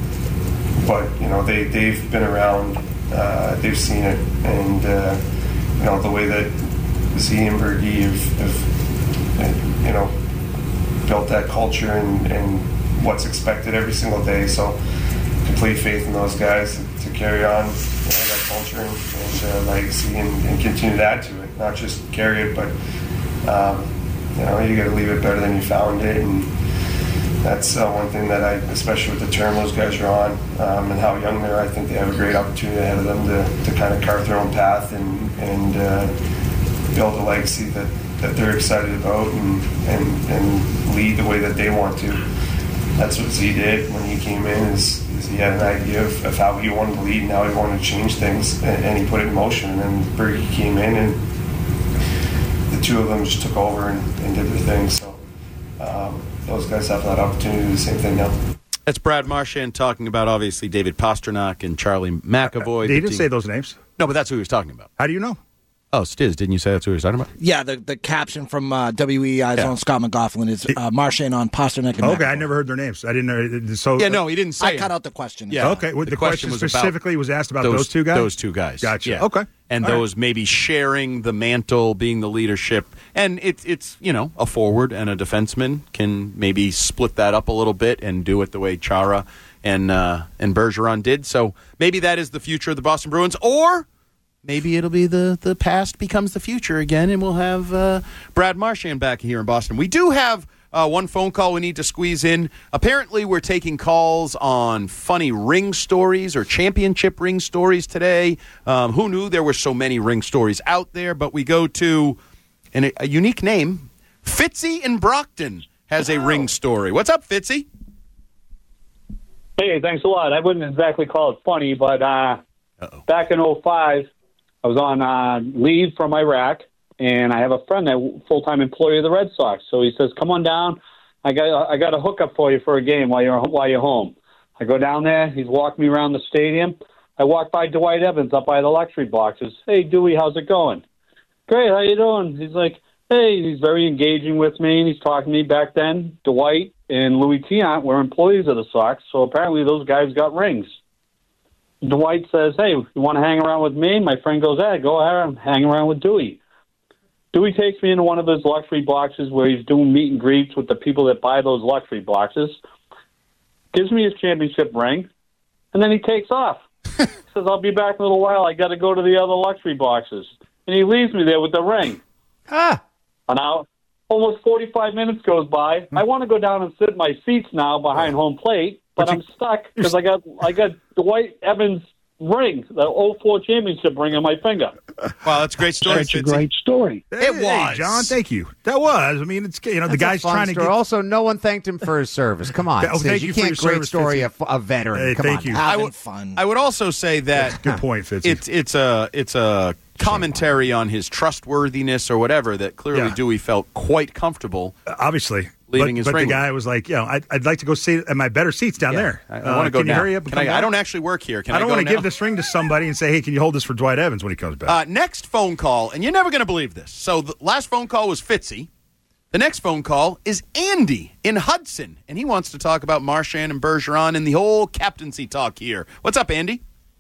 but you know they they've been around, uh, they've seen it, and uh, you know the way that Z and Bergie have, have you know built that culture and, and what's expected every single day. So complete faith in those guys to, to carry on you know, that culture and, and uh, legacy and, and continue to add to it, not just carry it, but um, you know you got to leave it better than you found it. And that's uh, one thing that I, especially with the term those guys are on um, and how young they are, I think they have a great opportunity ahead of them to, to kind of carve their own path and, and uh, build a legacy that, that they're excited about and, and, and lead the way that they want to. That's what Z did when he came in, is, is he had an idea of, of how he wanted to lead and how he wanted to change things, and, and he put it in motion. And then Bergie came in, and the two of them just took over and, and did their thing. So um, those guys have that opportunity to do the same thing now. That's Brad Marchand talking about, obviously, David Pastrnak and Charlie McAvoy. Uh, he didn't say those names. No, but that's who he was talking about. How do you know? Oh, Stiz, didn't you say that's who he was talking about? Yeah, the, the caption from uh, W E I's Yeah. own Scott McLaughlin is uh, Marchand on Pastrnak and Okay, McAvoy. I never heard their names. I didn't know. So Yeah, no, he didn't say I it. cut out the question. Yeah. Okay, well, The the, question question, was about specifically was asked about those, two guys? Those two guys. Gotcha. Yeah. Okay. And All right. those maybe sharing the mantle, being the leadership. And it's, it's, you know, a forward and a defenseman can maybe split that up a little bit and do it the way Chara and, uh, and Bergeron did. So maybe that is the future of the Boston Bruins. Or maybe it'll be the, the past becomes the future again, and we'll have uh, Brad Marchand back here in Boston. We do have uh, one phone call we need to squeeze in. Apparently, we're taking calls on funny ring stories or championship ring stories today. Um, who knew there were so many ring stories out there? But we go to an, a unique name. Fitzy in Brockton has a ring story. What's up, Fitzy? Hey, thanks a lot. I wouldn't exactly call it funny, but uh, back in oh five, I was on uh, leave from Iraq, and I have a friend that full-time employee of the Red Sox. So he says, "Come on down. I got I got a hookup for you for a game while you're while you're home." I go down there. He's walking me around the stadium. I walk by Dwight Evans up by the luxury boxes. "Hey, Dewey, how's it going?" "Great. How you doing?" He's like, "Hey." He's very engaging with me, and he's talking to me. Back then, Dwight and Louis Tiant were employees of the Sox, so apparently those guys got rings. Dwight says, "Hey, you want to hang around with me?" My friend goes, "Hey, go ahead and hang around with Dewey." Dewey takes me into one of his luxury boxes where he's doing meet and greets with the people that buy those luxury boxes, gives me his championship ring, and then he takes off. He says, "I'll be back in a little while. I got to go to the other luxury boxes." And he leaves me there with the ring. Ah. An hour, almost forty-five minutes goes by. I want to go down and sit in my seats now behind home plate, but, but I'm stuck because I got I got Dwight Evans' ring, the oh four championship ring on my finger. Wow, that's a great story. That's a Fitzy. great story. It was, hey, John. Thank you. That was. I mean, it's you know That's the guy's a fun trying to story. get. Also, no one thanked him for his service. Come on, Oh, Sid, thank you you for can't your great service, story Fitzy. a, a veteran. Hey, Come thank on. you. Having I would, fun. I would also say that Good point, Fitzy. It's it's a it's a commentary on his trustworthiness or whatever that clearly Yeah. Dewey felt quite comfortable. Obviously. Leaving but, his but ring the with guy was like, you know, I'd, I'd like to go sit at my better seats down Yeah. there. I, I Uh, want to go can now. you hurry up and Can come I, I down? don't actually work here. Can I I, don't go want to now? give this ring to somebody and say, hey, can you hold this for Dwight Evans when he comes back? Uh, next phone call, and you're never going to believe this. So the last phone call was Fitzy. The next phone call is Andy in Hudson, and he wants to talk about Marchand and Bergeron and the whole captaincy talk here. What's up, Andy?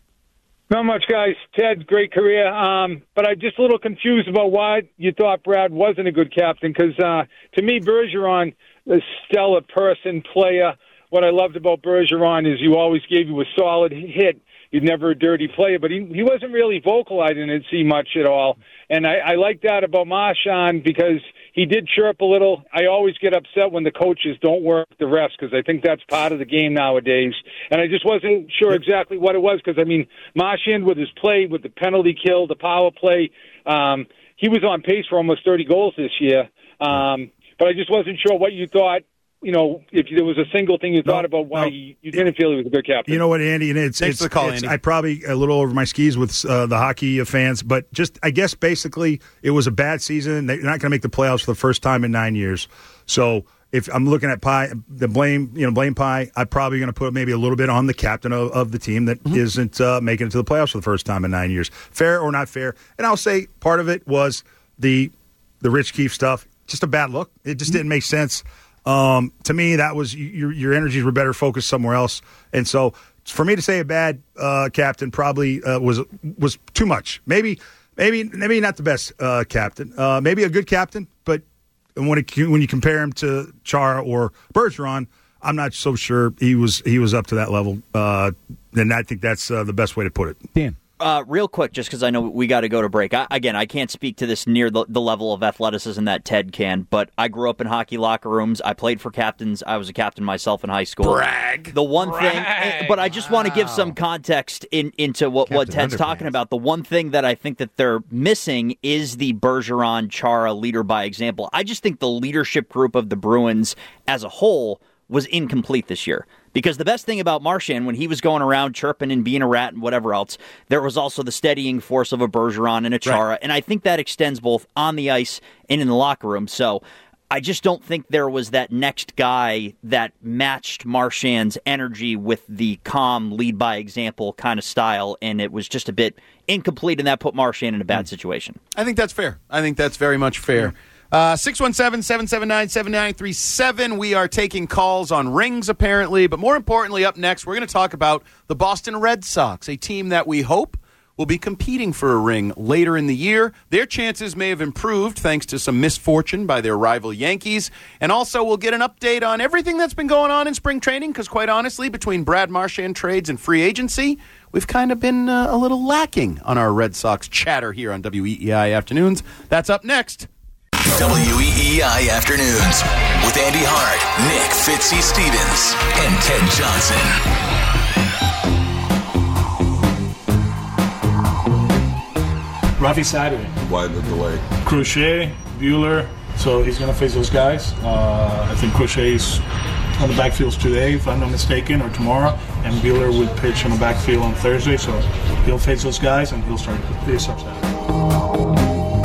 Not much, guys. Ted, great career. Um, but I'm just a little confused about why you thought Brad wasn't a good captain, because uh, to me, Bergeron, a stellar person, player. What I loved about Bergeron is you always gave you a solid hit. He's never a dirty player, but he he wasn't really vocal. I didn't see much at all. And I, I like that about Marchand because he did chirp a little. I always get upset when the coaches don't work the refs because I think that's part of the game nowadays. And I just wasn't sure exactly what it was because, I mean, Marchand with his play, with the penalty kill, the power play, um, he was on pace for almost thirty goals this year. Um, but I just wasn't sure what you thought. You know, if there was a single thing you thought No, about why no. you, you didn't feel he was a good captain. You know what, Andy? And it's, Thanks it's, for the call, it's Andy. I probably a little over my skis with uh, the hockey fans, but just I guess basically it was a bad season. They're not going to make the playoffs for the first time in nine years. So if I'm looking at pie, the blame, you know, blame pie, I'm probably going to put maybe a little bit on the captain of, of the team that Mm-hmm. isn't uh, making it to the playoffs for the first time in nine years. Fair or not fair? And I'll say part of it was the the Rich Keefe stuff. Just a bad look. It just didn't make sense. Um, to me, that was your your energies were better focused somewhere else, and so for me to say a bad uh, captain probably uh, was was too much. Maybe maybe maybe not the best uh, captain. Uh, maybe a good captain, but when it, when you compare him to Chara or Bergeron, I'm not so sure he was he was up to that level. Uh, and I think that's uh, the best way to put it. Dan. Uh, real quick, just because I know we got to go to break. I, again, I can't speak to this near the, the level of athleticism that Ted can, but I grew up in hockey locker rooms. I played for captains. I was a captain myself in high school. Brag. The one Brag. thing, but I just want to give some context in, into what, what Captain Ted's Underpants. talking about. The one thing that I think that they're missing is the Bergeron Chara leader by example. I just think the leadership group of the Bruins as a whole was incomplete this year. Because the best thing about Marchand, when he was going around chirping and being a rat and whatever else, there was also the steadying force of a Bergeron and a Chara. Right. And I think that extends both on the ice and in the locker room. So I just don't think there was that next guy that matched Marchand's energy with the calm, lead by example kind of style. And it was just a bit incomplete, and that put Marchand in a bad situation. I think that's fair. I think that's very much fair. Uh, six one seven, seven seven nine, seven nine three seven. We are taking calls on rings, apparently. But more importantly, up next, we're going to talk about the Boston Red Sox, a team that we hope will be competing for a ring later in the year. Their chances may have improved thanks to some misfortune by their rival Yankees. And also, we'll get an update on everything that's been going on in spring training, because quite honestly, between Brad Marchand trades and free agency, we've kind of been uh, a little lacking on our Red Sox chatter here on W E E I Afternoons. That's up next. W E E I Afternoons with Andy Hart, Nick Fitzy Stevens, and Ted Johnson. Rafi Saturday. Why the delay? Crochet, Bueller. So he's going to face those guys. Uh, I think Crochet's on the backfields today, if I'm not mistaken, or tomorrow. And Bueller would pitch on the backfield on Thursday. So he'll face those guys and he'll start he'll start Saturday.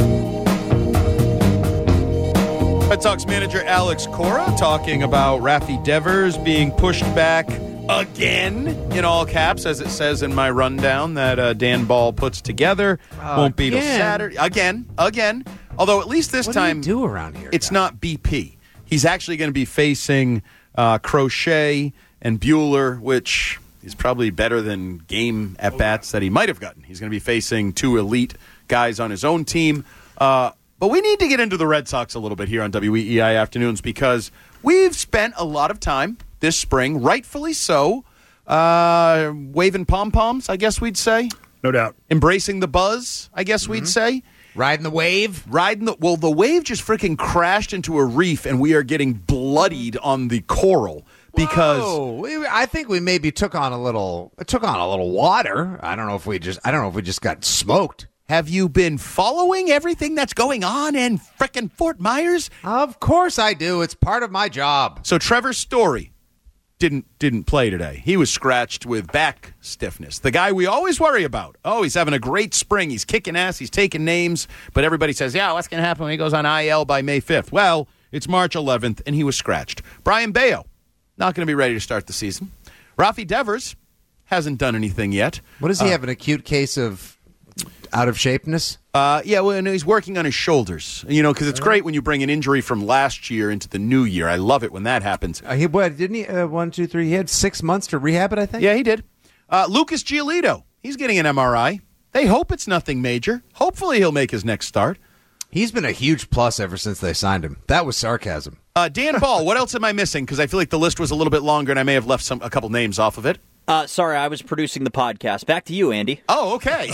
Red Sox manager Alex Cora talking about Rafi Devers being pushed back again, in all caps, as it says in my rundown that uh, Dan Ball puts together. Uh, Won't be till again? Saturday. Again, again. Although at least this What do time you do around here, it's not B P. He's actually going to be facing uh, Crochet and Bueller, which is probably better than game at-bats that he might have gotten. He's going to be facing two elite guys on his own team. Uh, But we need to get into the Red Sox a little bit here on W E E I Afternoons because we've spent a lot of time this spring, rightfully so, uh, waving pom-poms, I guess we'd say. No doubt. Embracing the buzz, I guess Mm-hmm. we'd say. Riding the wave? Riding the... Well, the wave just freaking crashed into a reef, and we are getting bloodied on the coral because... Whoa. We- I think we maybe took on a little took on a little water. I don't know if we just I don't know if we just got smoked. Have you been following everything that's going on in frickin' Fort Myers? Of course I do. It's part of my job. So Trevor Story didn't didn't play today. He was scratched with back stiffness. The guy we always worry about. Oh, he's having a great spring. He's kicking ass. He's taking names. But everybody says, yeah, what's going to happen when he goes on I L by May fifth? Well, it's March eleventh, and he was scratched. Brian Bayo, not going to be ready to start the season. Rafi Devers hasn't done anything yet. What does he Uh, have, an acute case of out of shapeness? Uh, yeah, well, and he's working on his shoulders. You know, because it's great when you bring an injury from last year into the new year. I love it when that happens. Uh, he what? Didn't he? Uh, one, two, three. He had six months to rehab it. I think. Yeah, he did. Uh, Lucas Giolito, he's getting an M R I. They hope it's nothing major. Hopefully, he'll make his next start. He's been a huge plus ever since they signed him. That was sarcasm. Uh, Dan Ball, what else am I missing? Because I feel like the list was a little bit longer, and I may have left some a couple names off of it. Uh, sorry, I was producing the podcast. Back to you, Andy. Oh, okay.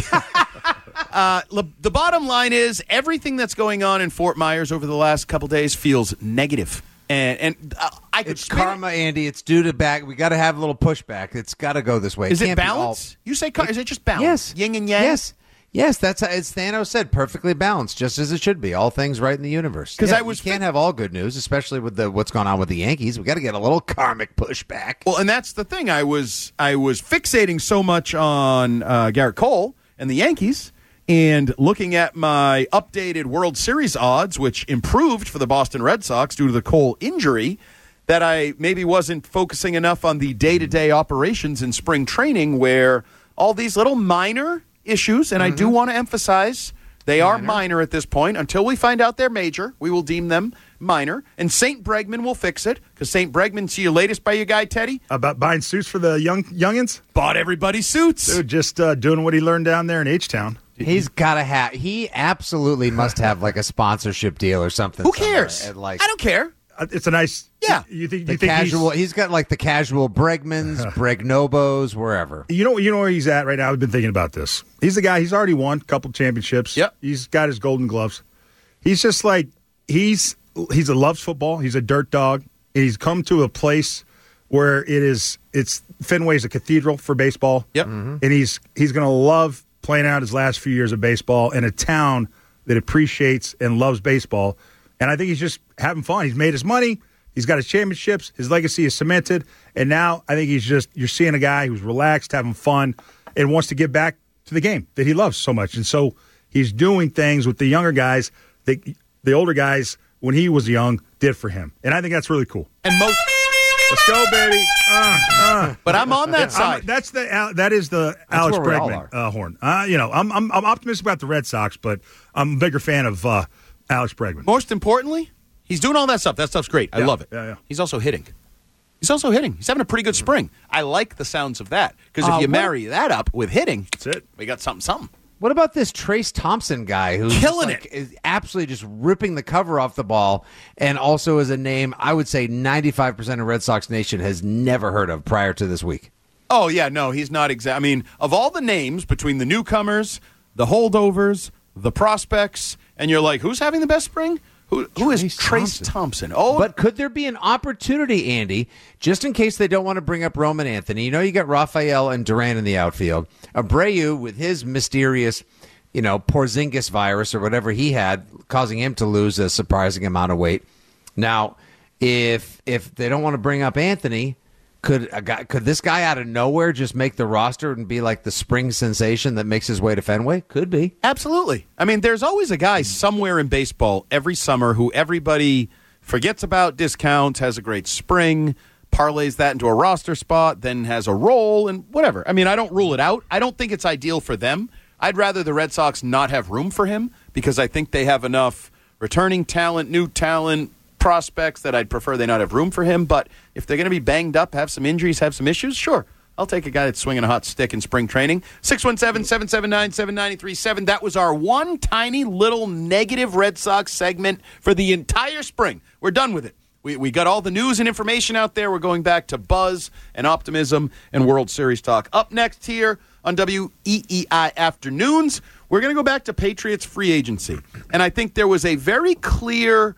uh, l- the bottom line is everything that's going on in Fort Myers over the last couple days feels negative. And, and uh, I could It's spin karma, Andy. It's due to back. We got to have a little pushback. It's got to go this way. Is it can't be balance? all- You say car- is it just balance? Yes. Yin and yang? Yes. Yes, that's how, as Thanos said, perfectly balanced, just as it should be. All things right in the universe. 'Cause Yeah, I was we can't have all good news, especially with the what's going on with the Yankees. We got to get a little karmic pushback. Well, and that's the thing. I was I was fixating so much on uh, Garrett Cole and the Yankees, and looking at my updated World Series odds, which improved for the Boston Red Sox due to the Cole injury, that I maybe wasn't focusing enough on the day-to-day operations in spring training, where all these little minor issues, and mm-hmm. I do want to emphasize they minor. are minor at this point. Until we find out they're major, we will deem them minor. And Saint Bregman will fix it, because Saint Bregman, see you latest by your guy, Teddy? About buying suits for the young youngins? Bought everybody suits. Dude, just uh, doing what he learned down there in H-Town. He's got to have, he absolutely must have like a sponsorship deal or something. Who cares? At like, I don't care. Uh, it's a nice... Yeah. You think, the you think casual, he's, he's got like the casual Bregmans, Bregnobos, wherever. You know, you know where he's at right now? I've been thinking about this. He's the guy, he's already won a couple championships. Yep. He's got his golden gloves. He's just like, he's he's a loves football. He's a dirt dog. And he's come to a place where it is, it's, Fenway's a cathedral for baseball. Yep. Mm-hmm. And he's he's going to love playing out his last few years of baseball in a town that appreciates and loves baseball. And I think he's just having fun. He's made his money. He's got his championships. His legacy is cemented. And now I think he's just, you're seeing a guy who's relaxed, having fun, and wants to give back to the game that he loves so much. And so he's doing things with the younger guys that the older guys, when he was young, did for him. And I think that's really cool. And most... Let's go, baby. Uh, uh. But I'm on that side. I'm, that's the uh, that is the That's Alex where we all Bregman uh, horn. Uh, you know, I'm, I'm I'm optimistic about the Red Sox, but I'm a bigger fan of uh, Alex Bregman. Most importantly, he's doing all that stuff. That stuff's great. I Yeah, love it. yeah, yeah. He's also hitting. He's also hitting. He's having a pretty good spring. I like the sounds of that, because if Uh, you what- marry that up with hitting, That's it. we got something, something. What about this Trace Thompson guy who's Killing just like, it. is absolutely just ripping the cover off the ball, and also is a name I would say ninety-five percent of Red Sox Nation has never heard of prior to this week. Oh, yeah, no, he's not exact. I mean, of all the names between the newcomers, the holdovers, the prospects, and you're like, who's having the best spring? Who, who is Trace Trace Thompson? Oh, But could there be an opportunity, Andy, just in case they don't want to bring up Roman Anthony? You know, you got Rafael and Duran in the outfield. Abreu with his mysterious, you know, Porzingis virus or whatever he had, causing him to lose a surprising amount of weight. Now, if if they don't want to bring up Anthony, could a guy, could this guy out of nowhere just make the roster and be like the spring sensation that makes his way to Fenway? Could be. absolutely. I mean, there's always a guy somewhere in baseball every summer who everybody forgets about, discounts, has a great spring, parlays that into a roster spot, then has a role and whatever. I mean, I don't rule it out. I don't think it's ideal for them. I'd rather the Red Sox not have room for him, because I think they have enough returning talent, new talent, prospects that I'd prefer they not have room for him. But if they're going to be banged up, have some injuries, have some issues, sure. I'll take a guy that's swinging a hot stick in spring training. six one seven, seven seven nine, seven nine three seven. That was our one tiny little negative Red Sox segment for the entire spring. We're done with it. We, we got all the news and information out there. We're going back to buzz and optimism and World Series talk. Up next here on W E E I Afternoons, we're going to go back to Patriots free agency. And I think there was a very clear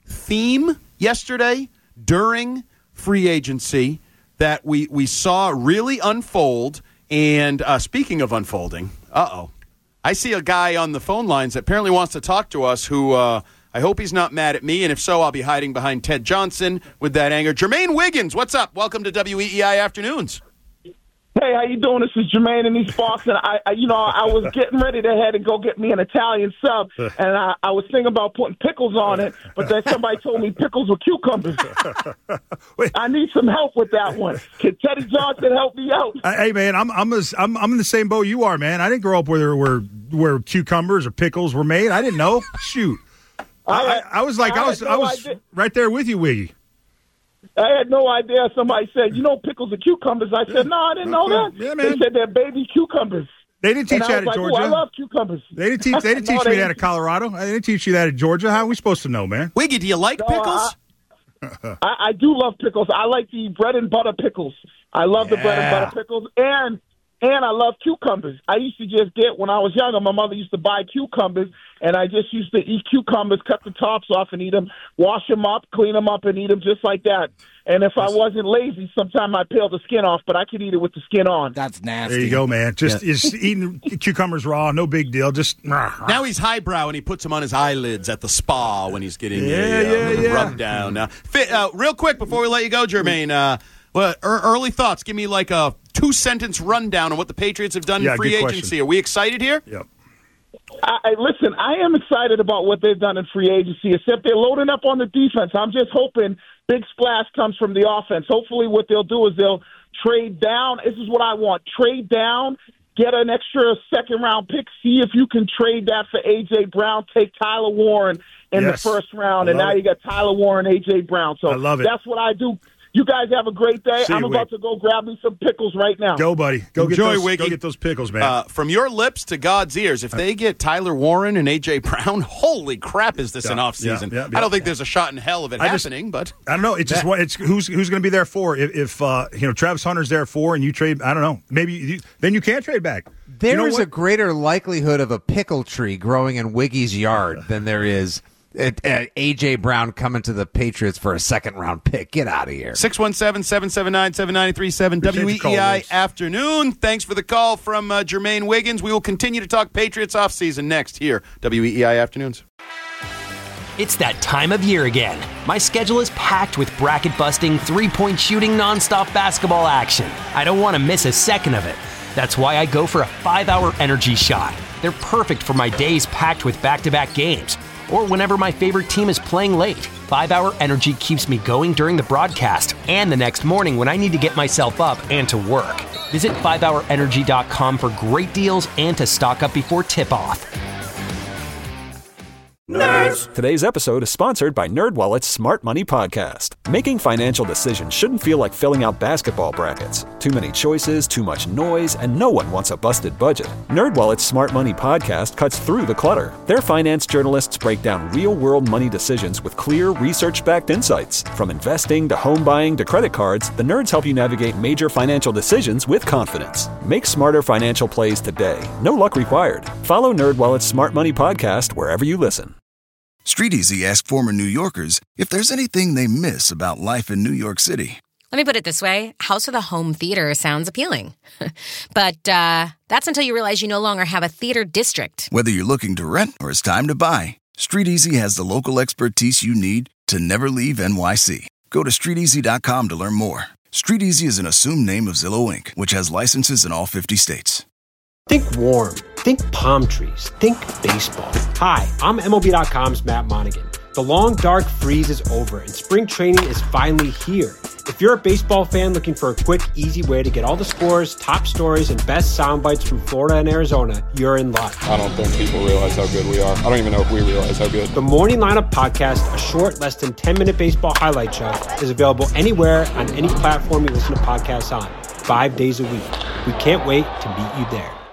theme yesterday during free agency that we, we saw really unfold. And uh, speaking of unfolding, uh-oh, I see a guy on the phone lines that apparently wants to talk to us who uh, I hope he's not mad at me, and if so, I'll be hiding behind Ted Johnson with that anger. Jermaine Wiggins, what's up? Welcome to W E E I Afternoons. Hey, how you doing? This is Jermaine in East Boston. I, I, you know, I was getting ready to head and go get me an Italian sub, and I, I was thinking about putting pickles on it, but then somebody told me pickles were cucumbers. I need some help with that one. Can Teddy Johnson help me out? Hey, man, I'm I'm, as, I'm I'm in the same boat you are, man. I didn't grow up where where where cucumbers or pickles were made. I didn't know. Shoot, I, I, I was like I, I was no I was idea. right there with you, Wiggy. I had no idea. Somebody said, you know, pickles are cucumbers. I said, no, I didn't know that. Yeah, man. They said they're baby cucumbers. They didn't teach and that at like, Georgia. I love cucumbers. They didn't teach. They didn't teach no, me that at Colorado. They didn't teach you that at Georgia. How are we supposed to know, man? Wiggy, do you like no, pickles? I, I, I do love pickles. I like the bread and butter pickles. I love yeah. the bread and butter pickles, and and I love cucumbers. I used to just get when I was younger. My mother used to buy cucumbers, and I just used to eat cucumbers, cut the tops off, and eat them. Wash them up, clean them up, and eat them just like that. And if I wasn't lazy, sometimes I'd peel the skin off, but I could eat it with the skin on. That's nasty. There you go, man. Just, yeah. just eating cucumbers raw, no big deal. Just now he's highbrow, and he puts them on his eyelids at the spa when he's getting yeah, a, uh, yeah, yeah. rub down. Uh, fit, uh, real quick before we let you go, Jermaine, uh, well, er, early thoughts. Give me like a two-sentence rundown on what the Patriots have done yeah, in free agency. Question. Are we excited here? Yep. I, I listen, I am excited about what they've done in free agency, except they're loading up on the defense. I'm just hoping big splash comes from the offense. Hopefully what they'll do is they'll trade down. This is what I want. Trade down, get an extra second-round pick, see if you can trade that for A J. Brown, take Tyler Warren in yes. the first round, I and now it. you got Tyler Warren, A J. Brown. So I love it. That's what I do. You guys have a great day. See I'm you, about Wig. to go grab me some pickles right now. Go, buddy. Go Enjoy, get those, Wiggy. Go get those pickles, man. Uh, from your lips to God's ears, if they get Tyler Warren and A J. Brown, holy crap, is this yeah, an offseason? Yeah, yeah, yeah. I don't think there's a shot in hell of it I happening, just, but I don't know. It's just what it's who's who's going to be there for. If, if uh, you know Travis Hunter's there for, and you trade, I don't know. Maybe you, then you can't trade back. There you know is what? a greater likelihood of a pickle tree growing in Wiggy's yard than there is at, at A J. Brown coming to the Patriots for a second round pick. Get out of here. six one seven, seven seven nine, seven nine three seven W E E I Afternoon. Thanks for the call from uh, Jermaine Wiggins. We will continue to talk Patriots offseason next here, W E E I Afternoons. It's that time of year again. My schedule is packed with bracket-busting, three-point shooting, nonstop basketball action. I don't want to miss a second of it. That's why I go for a five-hour energy shot. They're perfect for my days packed with back-to-back games, or whenever my favorite team is playing late. five-hour energy keeps me going during the broadcast and the next morning when I need to get myself up and to work. Visit five hour energy dot com for great deals and to stock up before tip-off. Nerds! Today's episode is sponsored by NerdWallet's Smart Money Podcast. Making financial decisions shouldn't feel like filling out basketball brackets. Too many choices, too much noise, and no one wants a busted budget. NerdWallet's Smart Money Podcast cuts through the clutter. Their finance journalists break down real-world money decisions with clear, research-backed insights. From investing to home buying to credit cards, the nerds help you navigate major financial decisions with confidence. Make smarter financial plays today. No luck required. Follow NerdWallet's Smart Money Podcast wherever you listen. StreetEasy asked former New Yorkers if there's anything they miss about life in New York City. Let me put it this way. House with a home theater sounds appealing. But uh, that's until you realize you no longer have a theater district. Whether you're looking to rent or it's time to buy, StreetEasy has the local expertise you need to never leave N Y C. Go to street easy dot com to learn more. StreetEasy is an assumed name of Zillow Incorporated, which has licenses in all fifty states. Think warm. Think palm trees. Think baseball. Hi, I'm M L B dot com's Matt Monaghan. The long, dark freeze is over, and spring training is finally here. If you're a baseball fan looking for a quick, easy way to get all the scores, top stories, and best sound bites from Florida and Arizona, you're in luck. I don't think people realize how good we are. I don't even know if we realize how good. The Morning Lineup Podcast, a short, less than ten-minute baseball highlight show, is available anywhere on any platform you listen to podcasts on, five days a week. We can't wait to meet you there.